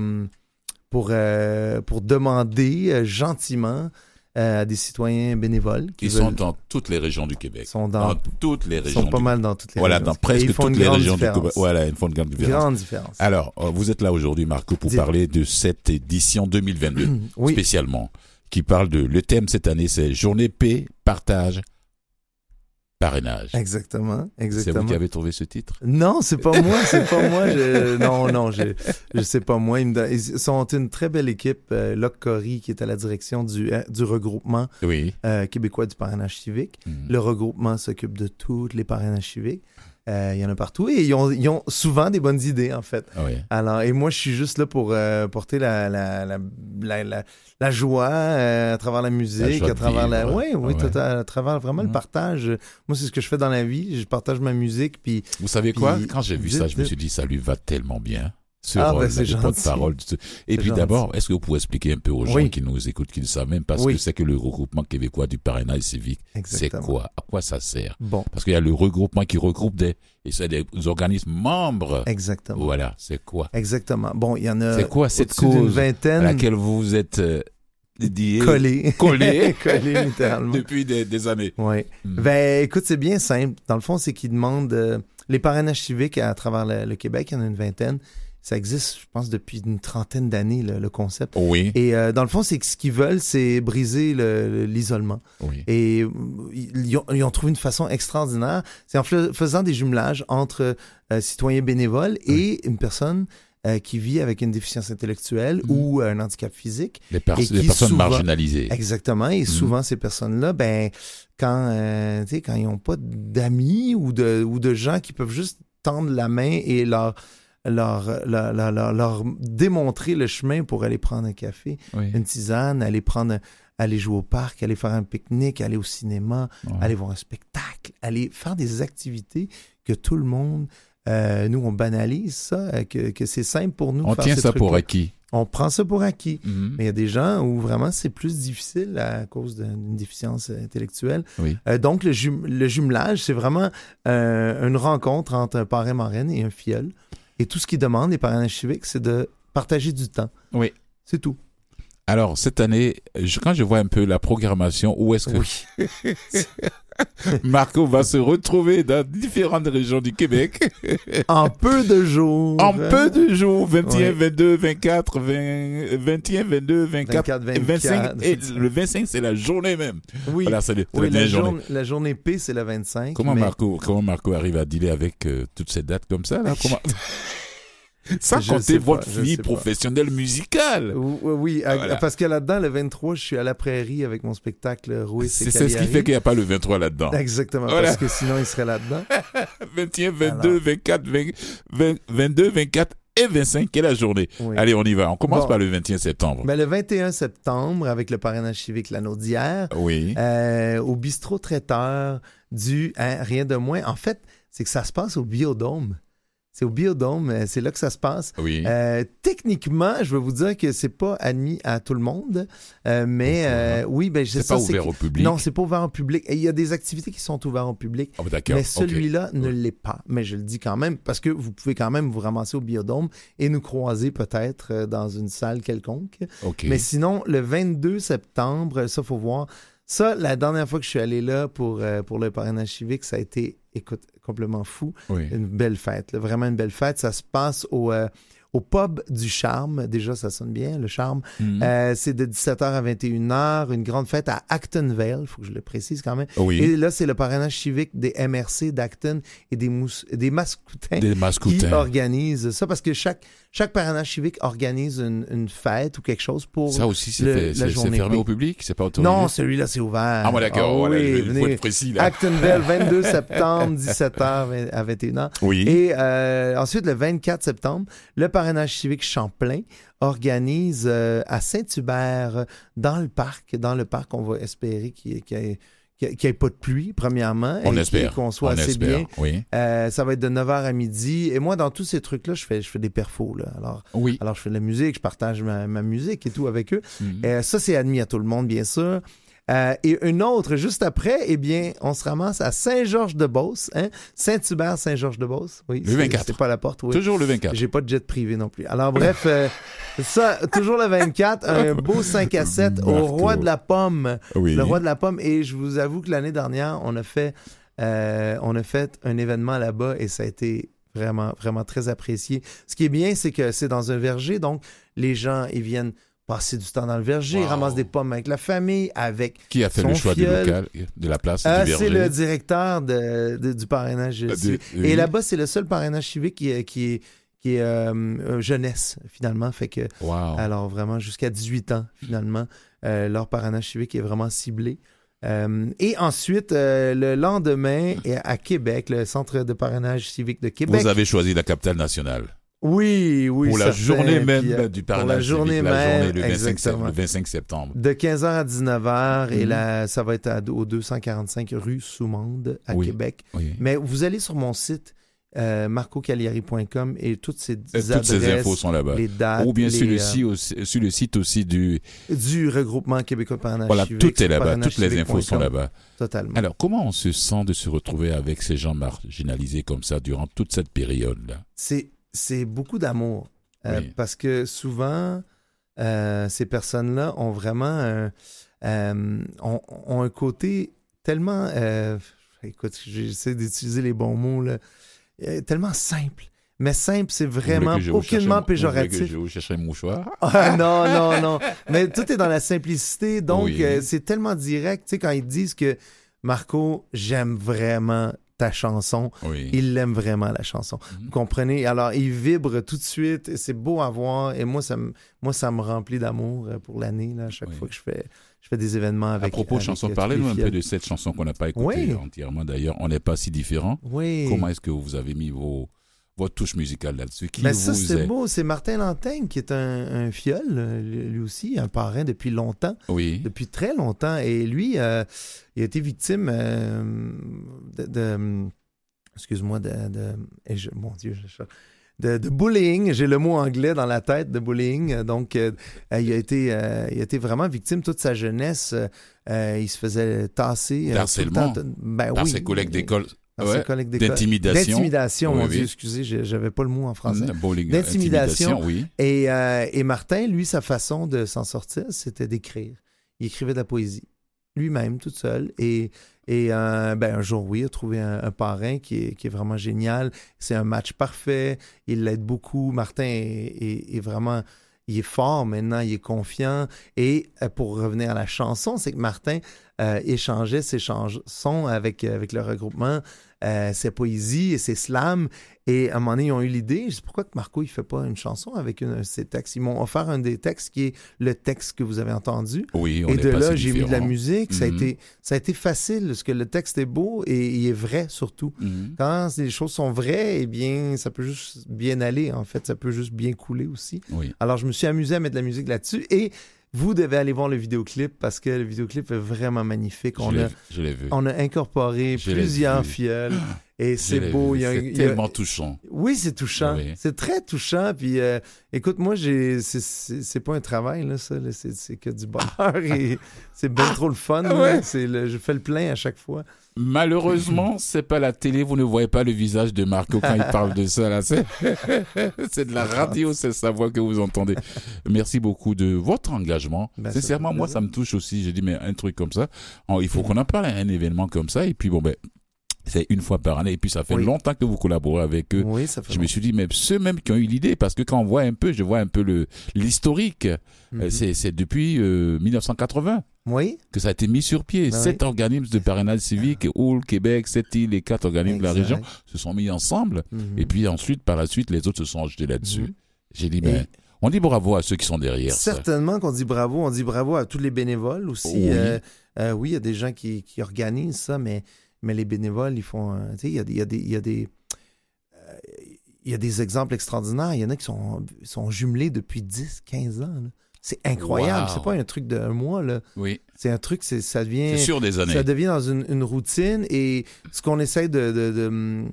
demander gentiment à des citoyens bénévoles. Ils sont dans toutes les régions du Québec. Dans toutes les Ils régions. sont pas mal dans toutes les voilà, régions. dans presque toutes les régions du Québec. Voilà, ils font une grande différence. Grande différence. Alors, vous êtes là aujourd'hui, Marco, pour parler de cette édition 2022, Oui. spécialement, qui parle de... Le thème cette année, c'est Journée paix, partage, parrainage. Exactement. C'est vous qui avez trouvé ce titre? Non, c'est pas moi, je sais pas moi. Ils sont une très belle équipe. Locke Corrie, qui est à la direction du regroupement québécois du parrainage civique. Le regroupement s'occupe de tous les parrainages civiques. Il y en a partout et ils ont souvent des bonnes idées, en fait. Oui. Alors, et moi, je suis juste là pour porter la joie à travers la musique, à travers à travers vraiment le partage. Moi, c'est ce que je fais dans la vie. Je partage ma musique. Puis, vous savez quoi? Quand j'ai vu ça, je me suis dit, ça lui va tellement bien. Ce rôle de porte-parole. Et puis d'abord, est-ce que vous pouvez expliquer un peu aux gens qui nous écoutent, qui ne savent même pas ce que c'est que le regroupement québécois du parrainage civique? C'est quoi? À quoi ça sert? Bon. Parce qu'il y a le regroupement qui regroupe des organismes membres. Exactement. Voilà, c'est quoi? Exactement. Bon, il y en a... C'est quoi cette cause à laquelle vous vous êtes collé littéralement depuis des années? Oui. Ben, écoute, c'est bien simple. Dans le fond, c'est qu'ils demandent les parrainages civiques à travers le Québec. Il y en a une vingtaine. Ça existe, je pense, depuis une trentaine d'années, le concept. Oui. Et dans le fond, c'est que ce qu'ils veulent, c'est briser l'isolement. Oui. Et ils ont trouvé une façon extraordinaire. C'est en faisant des jumelages entre citoyens bénévoles et une personne qui vit avec une déficience intellectuelle ou un handicap physique. Les personnes marginalisées. Exactement. Et souvent, ces personnes-là, quand ils n'ont pas d'amis ou de gens qui peuvent juste tendre la main et leur démontrer le chemin pour aller prendre un café, une tisane, aller jouer au parc, aller faire un pique-nique, aller au cinéma, aller voir un spectacle, aller faire des activités que tout le monde, nous, on banalise ça, que c'est simple pour nous. On tient ça pour acquis. On prend ça pour acquis. Mais il y a des gens où vraiment c'est plus difficile à cause d'une déficience intellectuelle. Oui. Donc, le jumelage, c'est vraiment une rencontre entre un parrain-marraine et un filleul. Et tout ce qu'ils demandent, les parrainages civiques, c'est de partager du temps. Oui. C'est tout. Alors, cette année, quand je vois un peu la programmation, où est-ce que Marco va se retrouver dans différentes régions du Québec? En peu de jours. 21, 22, 24, 21, 22, 24, 25. Et le 25, c'est la journée même. Oui, voilà, c'est la journée P, c'est le 25. Comment Marco arrive à dealer avec toutes ces dates comme ça, là? Comment... Sans compter votre vie professionnelle musicale. Oui, parce que là-dedans, le 23, je suis à la prairie avec mon spectacle Roué, c'est ce qui fait qu'il n'y a pas le 23 là-dedans. Exactement, parce que sinon, il serait là-dedans. 21, 22, 24, 22, 24 et 25, quelle est la journée? Oui. Allez, on y va. On commence par le 21 septembre. Le 21 septembre, avec le parrainage civique l'anneau d'hier, au bistrot traiteur du Rien de moins. En fait, c'est que ça se passe au Biodôme. C'est au Biodôme, c'est là que ça se passe. Oui. Techniquement, je veux vous dire que c'est pas admis à tout le monde, mais oui, ben c'est pas ouvert au public. Non, c'est pas ouvert au public. Et il y a des activités qui sont ouvertes au public, mais celui-là ne l'est pas. Mais je le dis quand même parce que vous pouvez quand même vous ramasser au Biodôme et nous croiser peut-être dans une salle quelconque. Mais sinon, le 22 septembre, ça faut voir. Ça, la dernière fois que je suis allé là pour le parrainage civique, ça a été, écoute, complètement fou. Oui. Une belle fête, là, vraiment une belle fête. Ça se passe au pub du Charme. Déjà, ça sonne bien, le Charme. C'est de 17h à 21h. Une grande fête à Actonville, il faut que je le précise quand même. Oui. Et là, c'est le parrainage civique des MRC d'Acton et des Mascoutins qui organisent ça parce que chaque parrainage civique organise une fête ou quelque chose pour ça aussi, la journée. C'est fermé au public? C'est pas autorisé? Non, celui-là, c'est ouvert. Ah, moi, d'accord. Oh, voilà, oui, il faut être précis, là. Actonville, 22 septembre, 17h à 21h. Oui. Et ensuite, le 24 septembre, le parrainage civique Champlain organise à Saint-Hubert, dans le parc, on va espérer qu'il n'y ait pas de pluie, premièrement. On espère. Qu'on soit assez bien. Oui. Ça va être de 9h à midi. Et moi, dans tous ces trucs-là, je fais des perfos. Là. Alors, je fais de la musique, je partage ma musique et tout avec eux. Ça, c'est admis à tout le monde, bien sûr. Et une autre, juste après, eh bien, on se ramasse à Saint-Georges-de-Beauce, hein? Saint-Hubert, Saint-Georges-de-Beauce. Oui, le 24. C'est pas à la porte, oui. Toujours le 24. J'ai pas de jet privé non plus. Alors, bref, ça, toujours le 24, un beau 5 à 7 au Roi de la Pomme. Oui. Le Roi de la Pomme. Et je vous avoue que l'année dernière, on a fait un événement là-bas et ça a été vraiment, vraiment très apprécié. Ce qui est bien, c'est que c'est dans un verger, donc les gens, ils viennent passer du temps dans le verger, il ramasse des pommes avec la famille, avec qui a fait le choix du local, de la place du verger? C'est le directeur du parrainage civique. Oui. Et là-bas, c'est le seul parrainage civique qui est jeunesse, finalement. Fait que, alors vraiment, jusqu'à 18 ans, finalement, leur parrainage civique est vraiment ciblé. Et ensuite, le lendemain, à Québec, le Centre de parrainage civique de Québec. Vous avez choisi la capitale nationale. Oui. Pour la journée même du parrainage civique. Le 25 septembre. De 15h à 19h, et là, ça va être au 245 rue Soumande à Québec. Oui. Mais vous allez sur mon site, marcocagliari.com, et toutes ces adresses, toutes ces infos sont là-bas. Les dates. Ou bien sur le site aussi du regroupement québécois parrainage civique. Tout est là-bas. Toutes les infos sont là-bas. Totalement. Alors, comment on se sent de se retrouver avec ces gens marginalisés comme ça durant toute cette période-là? C'est beaucoup d'amour. Parce que souvent, ces personnes-là ont vraiment ont un côté tellement... écoute, j'essaie d'utiliser les bons mots, là. Tellement simple. Mais simple, c'est vraiment aucunement péjoratif. Vous voulez que je cherche un mouchoir? Non. Mais tout est dans la simplicité. Donc, c'est tellement direct. Tu sais, quand ils disent que Marco, j'aime vraiment ta chanson, il l'aime vraiment, la chanson. Vous comprenez? Alors, il vibre tout de suite, et c'est beau à voir, et moi, ça me remplit d'amour pour l'année, là, à chaque fois que je fais des événements avec... À propos de chansons, parlez-nous un peu de cette chanson qu'on n'a pas écoutée entièrement, d'ailleurs. On n'est pas si différents. Oui. Comment est-ce que vous avez mis votre touche musicale là-dessus? Ça, c'est beau. C'est Martin Lantaigne, qui est un fiole, lui aussi, un parrain depuis longtemps. Oui. Depuis très longtemps. Et lui, il a été victime excuse-moi, mon Dieu, de bullying. J'ai le mot anglais dans la tête, de bullying. Donc, il a été vraiment victime toute sa jeunesse. Il se faisait tasser. D'harcèlement. Par ses collègues d'école. D'intimidation, mon Dieu, excusez, j'avais pas le mot en français. D'intimidation, oui. Et Martin, lui, sa façon de s'en sortir, c'était d'écrire. Il écrivait de la poésie, lui-même, toute seule. Et un jour, il a trouvé un parrain qui est vraiment génial. C'est un match parfait. Il l'aide beaucoup. Martin est vraiment... Il est fort maintenant, il est confiant. Et pour revenir à la chanson, c'est que Martin échangeait ses chansons avec le regroupement, ses poésies et ses slams. Et à un moment donné, ils ont eu l'idée, je sais pourquoi que Marco il fait pas une chanson avec ses textes. Ils m'ont offert un des textes qui est le texte que vous avez entendu. Oui, et de là, j'ai mis de la musique. Ça a été facile, parce que le texte est beau et il est vrai surtout. Quand les choses sont vraies, eh bien, ça peut juste bien aller, en fait. Ça peut juste bien couler aussi. Alors, je me suis amusé à mettre de la musique là-dessus, et vous devez aller voir le vidéoclip, parce que le vidéoclip est vraiment magnifique. Je l'ai vu. On a incorporé plusieurs fioles. Et c'est beau. C'est tellement touchant. Oui, c'est touchant. Oui. C'est très touchant. Puis, écoute, moi, c'est pas un travail, là, ça. Là. C'est que du bonheur. Et c'est bien trop le fun. Ouais. Je fais le plein à chaque fois. Malheureusement, c'est pas la télé. Vous ne voyez pas le visage de Marco quand il parle de ça. Là. C'est de la radio, c'est sa voix que vous entendez. Merci beaucoup de votre engagement. Sincèrement, moi, ça me touche aussi. J'ai dit, mais un truc comme ça, il faut qu'on en parle à un événement comme ça. Et puis, bon, c'est une fois par année. Et puis, ça fait longtemps que vous collaborez avec eux. Oui, ça fait Je me suis dit, mais ceux même qui ont eu l'idée, parce que quand on voit un peu, je vois un peu l'historique. C'est depuis 1980 que ça a été mis sur pied. 7 organismes de parrainage civique, Hull, Québec, 7 îles et 4 organismes de la région se sont mis ensemble. Et puis ensuite, par la suite, les autres se sont ajoutés là-dessus. J'ai dit, mais on dit bravo à ceux qui sont derrière. Certainement qu'on dit bravo. On dit bravo à tous les bénévoles aussi. Oui, il y a des gens qui organisent ça, mais les bénévoles, ils font... il y a des exemples extraordinaires. Il y en a qui sont jumelés depuis 10, 15 ans. Là. C'est incroyable. Wow. C'est pas un truc d'un mois. Là. Oui. C'est un truc, ça devient... C'est sur des années. Ça devient dans une routine. Et ce qu'on essaie de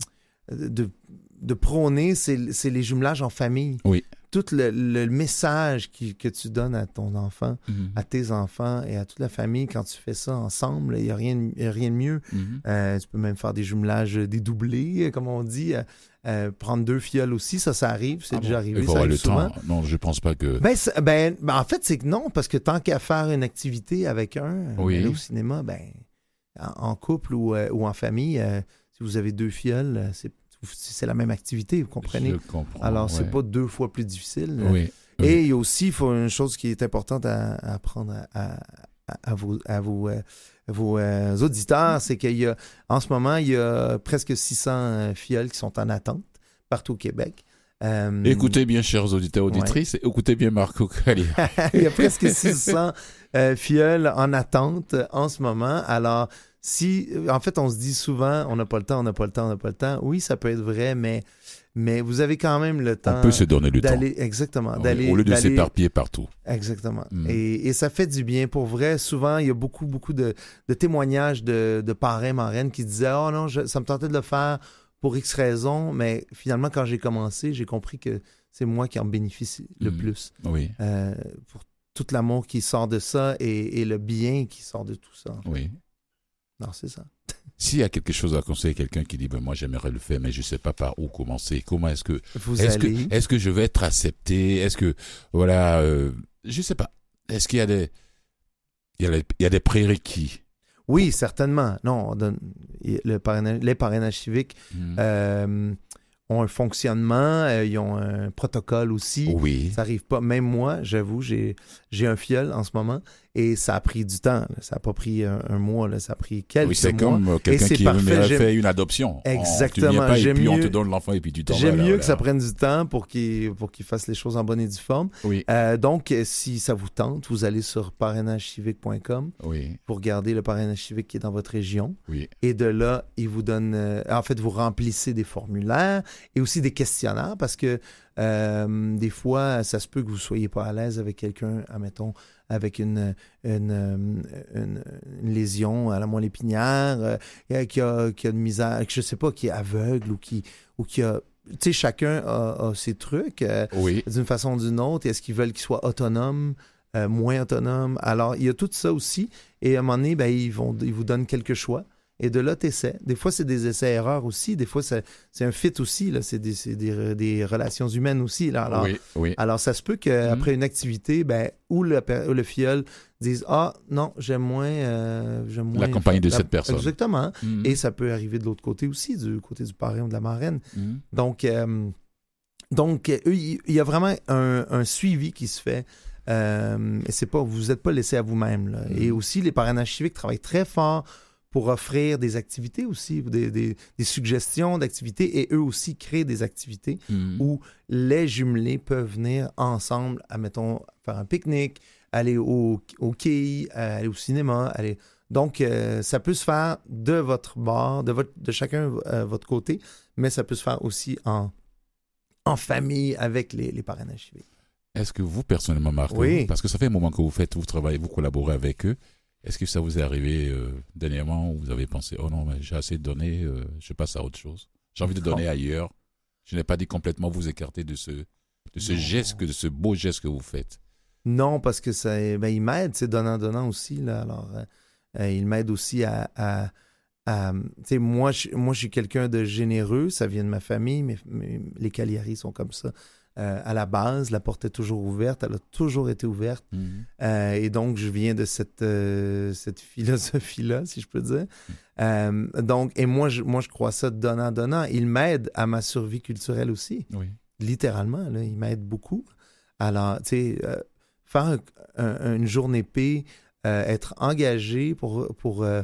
prôner, c'est les jumelages en famille. Oui. Tout le message que tu donnes à ton enfant, à tes enfants et à toute la famille, quand tu fais ça ensemble, il n'y a rien de mieux. Tu peux même faire des jumelages dédoublés, comme on dit. Prendre 2 fioles aussi, ça arrive. C'est déjà arrivé. Il faut avoir le temps. Non, je pense pas que... en fait, c'est que non, parce que tant qu'à faire une activité avec aller au cinéma, en couple ou en famille, si vous avez 2 fioles, c'est la même activité, vous comprenez? Je comprends. Alors, c'est pas 2 fois plus difficile. Oui. Et il y a aussi une chose qui est importante à apprendre à vos auditeurs, c'est qu'en ce moment, il y a presque 600 fioles qui sont en attente partout au Québec. Écoutez bien, chers auditeurs, auditrices, écoutez bien Marco Calia. Il y a presque 600 fioles en attente en ce moment. Alors, en fait, on se dit souvent, on n'a pas le temps. Oui, ça peut être vrai, mais vous avez quand même le temps. On peut se donner le temps. Exactement. Au lieu de s'éparpiller partout. Exactement. Et ça fait du bien. Pour vrai, souvent, il y a beaucoup, beaucoup de témoignages de parrains, marraines qui disaient « Oh non, ça me tentait de le faire pour X raisons, mais finalement, quand j'ai commencé, j'ai compris que c'est moi qui en bénéficie le plus. » Oui. Pour tout l'amour qui sort de ça et le bien qui sort de tout ça. Oui. Non, c'est ça. S'il y a quelque chose à conseiller à quelqu'un qui dit moi j'aimerais le faire mais je ne sais pas par où commencer, comment est-ce que est-ce que je vais être accepté, est-ce que je sais pas, est-ce qu'il y a des prérequis? Oui, certainement. Non, les parrainages civiques ont un fonctionnement, ils ont un protocole aussi. Oui. Ça n'arrive pas. Même moi, j'avoue, j'ai un fiole en ce moment et ça a pris du temps. Là. Ça n'a pas pris un mois, là. Ça a pris quelques mois. Oui, c'est comme quelqu'un qui a fait une adoption. Exactement. Tu viens pas et puis on te donne l'enfant et puis tu t'en vas. J'aime mieux que ça prenne du temps pour qu'il fasse les choses en bonne et due forme. Oui. Donc, si ça vous tente, vous allez sur parrainagecivique.com. Oui. Pour regarder le parrainage civique qui est dans votre région. Oui. Et de là, il vous donne... en fait, vous remplissez des formulaires et aussi des questionnaires parce que des fois, ça se peut que vous ne soyez pas à l'aise avec quelqu'un, admettons, avec une lésion à la moelle épinière, qui a une misère, je ne sais pas, qui est aveugle ou qui a... Tu sais, chacun a ses trucs d'une façon ou d'une autre. Est-ce qu'ils veulent qu'il soit autonome, moins autonome? Alors, il y a tout ça aussi. Et à un moment donné, ils vous donnent quelques choix. Et de là, tu essaies. Des fois, c'est des essais-erreurs aussi. Des fois, c'est un fit aussi. Là. C'est des relations humaines aussi. Là. Alors, oui. Alors, ça se peut qu'après une activité, où le filleul dise « Ah, non, j'aime moins... la compagnie de cette personne. » Exactement. Et ça peut arriver de l'autre côté aussi, du côté du parrain ou de la marraine. Donc, il y a vraiment un suivi qui se fait. Vous n'êtes pas laissé à vous-même. Là. Et aussi, les parrainages civiques travaillent très fort pour offrir des activités aussi, des suggestions d'activités, et eux aussi créent des activités où les jumelés peuvent venir ensemble, admettons, faire un pique-nique, aller au quai, aller au cinéma, Donc, ça peut se faire de votre bord, de chacun votre côté, mais ça peut se faire aussi en famille avec les parrainages civiques. Est-ce que vous, personnellement, Marco, parce que ça fait un moment que vous travaillez, vous collaborez avec eux, Est-ce que ça vous est arrivé dernièrement où vous avez pensé, oh non, mais j'ai assez donné, je passe à autre chose. J'ai envie de donner ailleurs. Je n'ai pas dit complètement vous écarter de ce geste, de ce beau geste que vous faites. Non, parce que ça, il m'aide, c'est donnant aussi. Là, alors, il m'aide aussi à moi, je suis quelqu'un de généreux, ça vient de ma famille, mais les Cagliari sont comme ça. À la base, la porte est toujours ouverte, elle a toujours été ouverte. Et donc, je viens de cette philosophie-là, si je peux dire. Et moi, je crois ça donnant. Il m'aide à ma survie culturelle aussi. Oui. Littéralement, là, il m'aide beaucoup. Alors, tu sais, faire une journée P, être engagé pour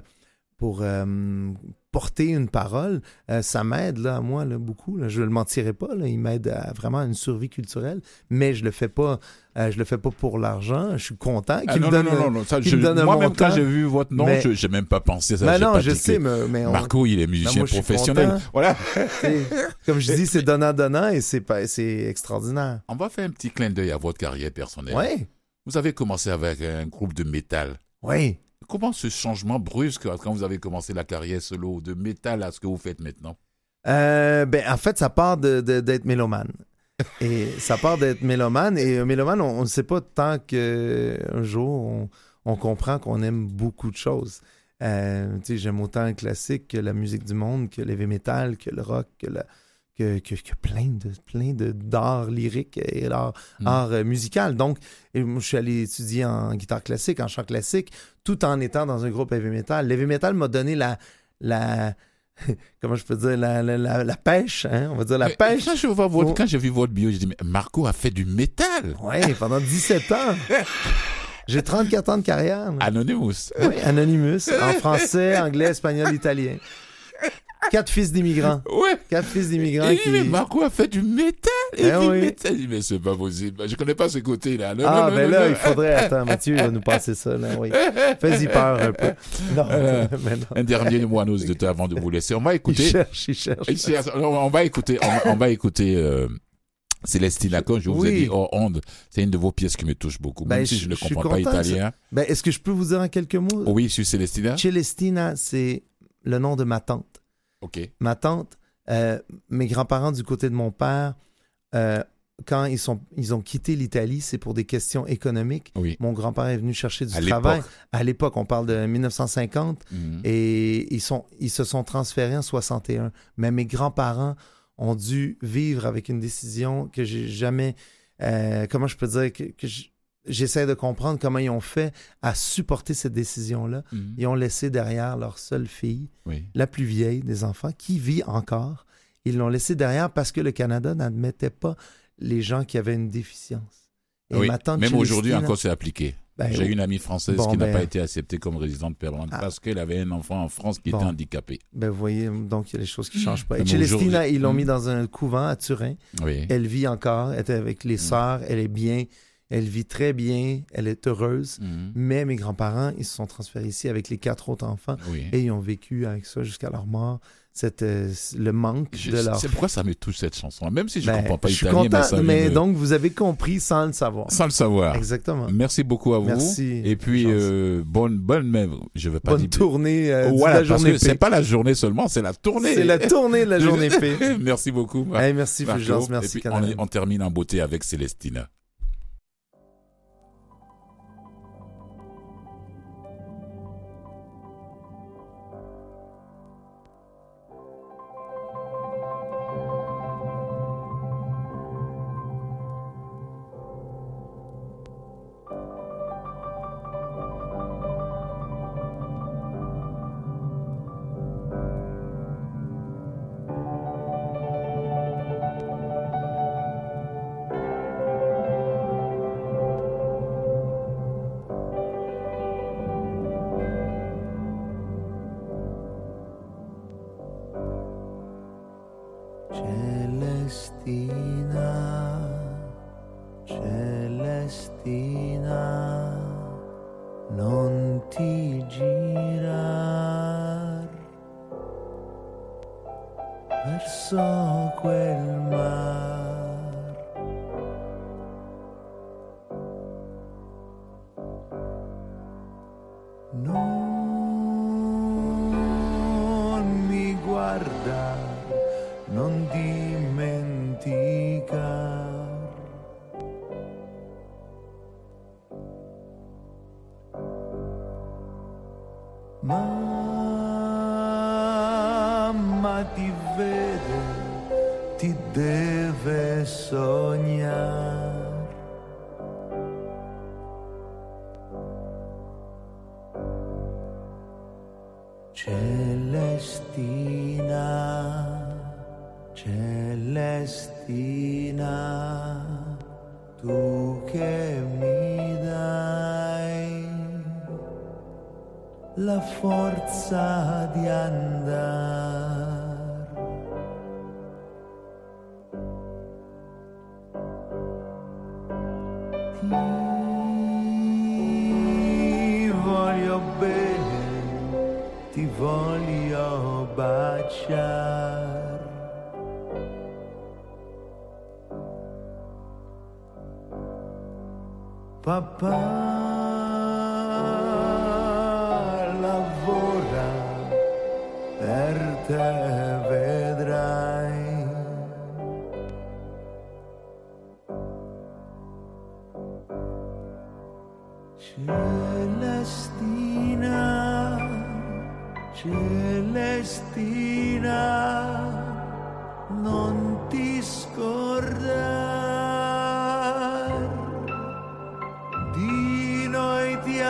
porter une parole, ça m'aide là, à moi là, beaucoup. Là. Je ne le mentirai pas. Là. Il m'aide vraiment à une survie culturelle, mais je le fais pas pour l'argent. Je suis content qu'il me donne moi-même, quand j'ai vu votre nom, je n'ai même pas pensé ça. Ben non, je sais, mais Marco, il est musicien professionnel. Voilà. Comme je dis, c'est donnant et c'est extraordinaire. On va faire un petit clin d'œil à votre carrière personnelle. Oui. Vous avez commencé avec un groupe de métal. Oui. Comment ce changement brusque quand vous avez commencé la carrière solo de métal à ce que vous faites maintenant? En fait, ça part d'être mélomane. Et ça part d'être mélomane. Et mélomane, on ne sait pas tant qu'un jour, on comprend qu'on aime beaucoup de choses. J'aime autant le classique que la musique du monde, que l'heavy metal, que le rock, que plein d'art lyrique et art musical. Donc, moi, je suis allé étudier en guitare classique, en chant classique, tout en étant dans un groupe heavy metal. L'heavy metal m'a donné la comment je peux dire, la pêche, hein? On va dire la pêche. Quand j'ai vu votre bio, j'ai dit, mais Marco a fait du métal. Oui, pendant 17 ans. J'ai 34 ans de carrière. Anonymous. Oui, Anonymous, en français, anglais, espagnol, italien. 4 fils d'immigrants. Ouais. 4 fils d'immigrants Mais Marco a fait du métal. Métal. Mais c'est pas possible. Je connais pas ce côté-là. Il faudrait. Attends, Mathieu va nous passer ça. Là, oui. Fais-y peur un peu. Non, mais non. Un dernier mot à nos auditeurs avant de vous laisser. On va écouter. Il cherche. On va écouter. Célestina, comme je vous ai dit hors onde, c'est une de vos pièces qui me touche beaucoup, même si je ne comprends pas italien. Est-ce que je peux vous dire en quelques mots? Oui, sur Célestina. Celestina, c'est le nom de ma tante. OK. Ma tante, mes grands-parents du côté de mon père, quand ils ont quitté l'Italie, c'est pour des questions économiques. Oui. Mon grand-père est venu chercher du travail. À l'époque, on parle de 1950, et ils se sont transférés en 61. Mais mes grands-parents ont dû vivre avec une décision que j'ai jamais... comment je peux dire que j'essaie de comprendre comment ils ont fait à supporter cette décision-là. Ils ont laissé derrière leur seule fille, la plus vieille des enfants, qui vit encore. Ils l'ont laissée derrière parce que le Canada n'admettait pas les gens qui avaient une déficience. Et ma tante même aujourd'hui encore, c'est appliqué. J'ai une amie française qui n'a pas été acceptée comme résidente permanente parce qu'elle avait un enfant en France qui était handicapé. Vous voyez, donc il y a des choses qui ne changent pas. Et Celestina, ils l'ont mis dans un couvent à Turin. Oui. Elle vit encore, elle était avec les sœurs, elle est bien. Elle vit très bien, elle est heureuse, mais mes grands-parents, ils se sont transférés ici avec les 4 autres enfants et ils ont vécu avec ça jusqu'à leur mort. Le manque de leur... C'est pourquoi ça me touche cette chanson, même si je ne comprends pas italien. Je suis content, mais donc vous avez compris sans le savoir. Sans le savoir. Exactement. Merci beaucoup à vous. Merci. Et puis, bonne tournée la journée P. C'est pas la journée seulement, c'est la tournée. C'est la tournée de la journée P. Merci beaucoup. Merci Fulgence, merci Canal. On termine en beauté avec Célestina. Celestina, non ti girar verso quel mar. Non ti deve sognare. Celestina, Celestina, tu che mi dai la forza di andare. Ti voglio bene, ti voglio baciare. Papà lavora per te, vedrai. Celestina, Celestina, non ti scordar di noi, ti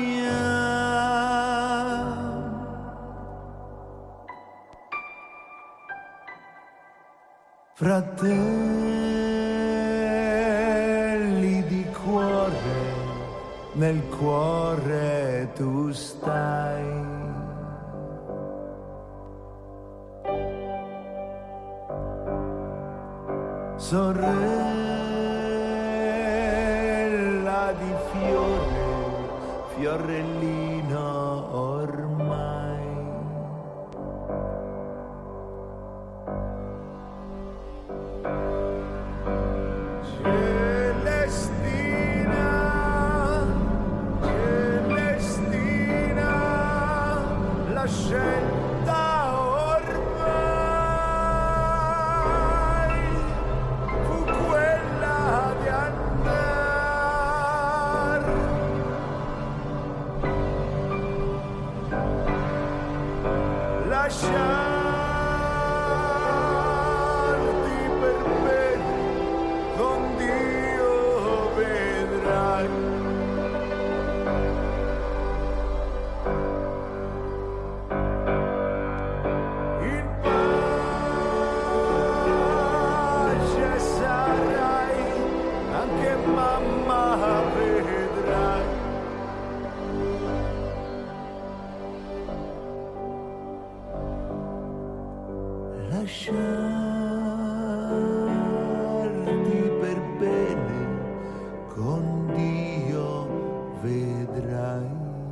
amiamo. Fratelli di cuore, nel cuore tu stai. Sorella di fiore, fiorellino ormai. Celestina, Celestina, la scelta ormai fu quella di andare. Lasciarti per bene, con Dio vedrai. In pace sarai, anche mamma vedrai. Lasciarti per bene, con Dio vedrai.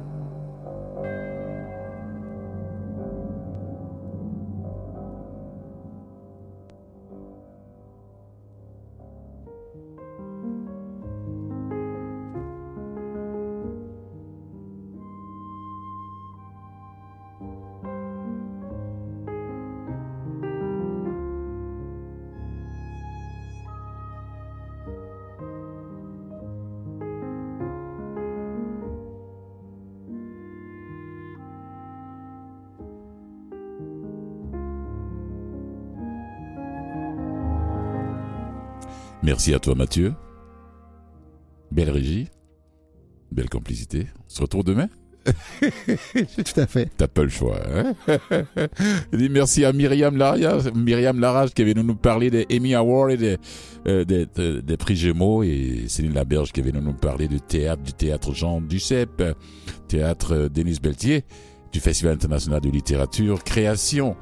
Merci à toi Mathieu. Belle régie, belle complicité. On se retrouve demain. Tout à fait. T'as pas le choix. Hein. Je dis merci à Myriam Larage qui est venue nous parler des Emmy Awards et des prix Gémeaux, et Céline Laberge qui est venue nous parler du théâtre Jean Duceppe, théâtre Denis Beltier, du Festival international de littérature, création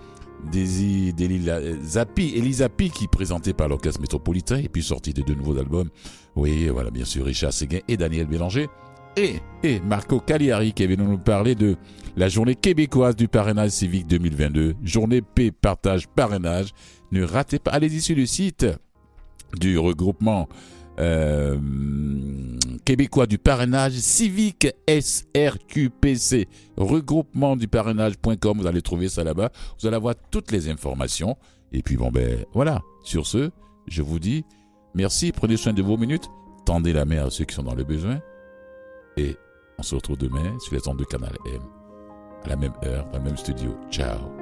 Elisapi qui est présenté par l'Orchestre Métropolitain et puis sorti de 2 nouveaux albums. Oui, voilà, bien sûr, Richard Séguin et Daniel Bélanger. Et Marco Cagliari qui est venu nous parler de la journée québécoise du parrainage civique 2022. Journée P, partage, parrainage. Ne ratez pas, allez-y sur le site du regroupement québécois du parrainage civique SRQPC, regroupement du parrainage.com, vous allez trouver ça là-bas, vous allez avoir toutes les informations, et puis bon ben voilà, sur ce, je vous dis merci, prenez soin de vos minutes, tendez la main à ceux qui sont dans le besoin, et on se retrouve demain sur les ondes de Canal M, à la même heure, dans le même studio, ciao.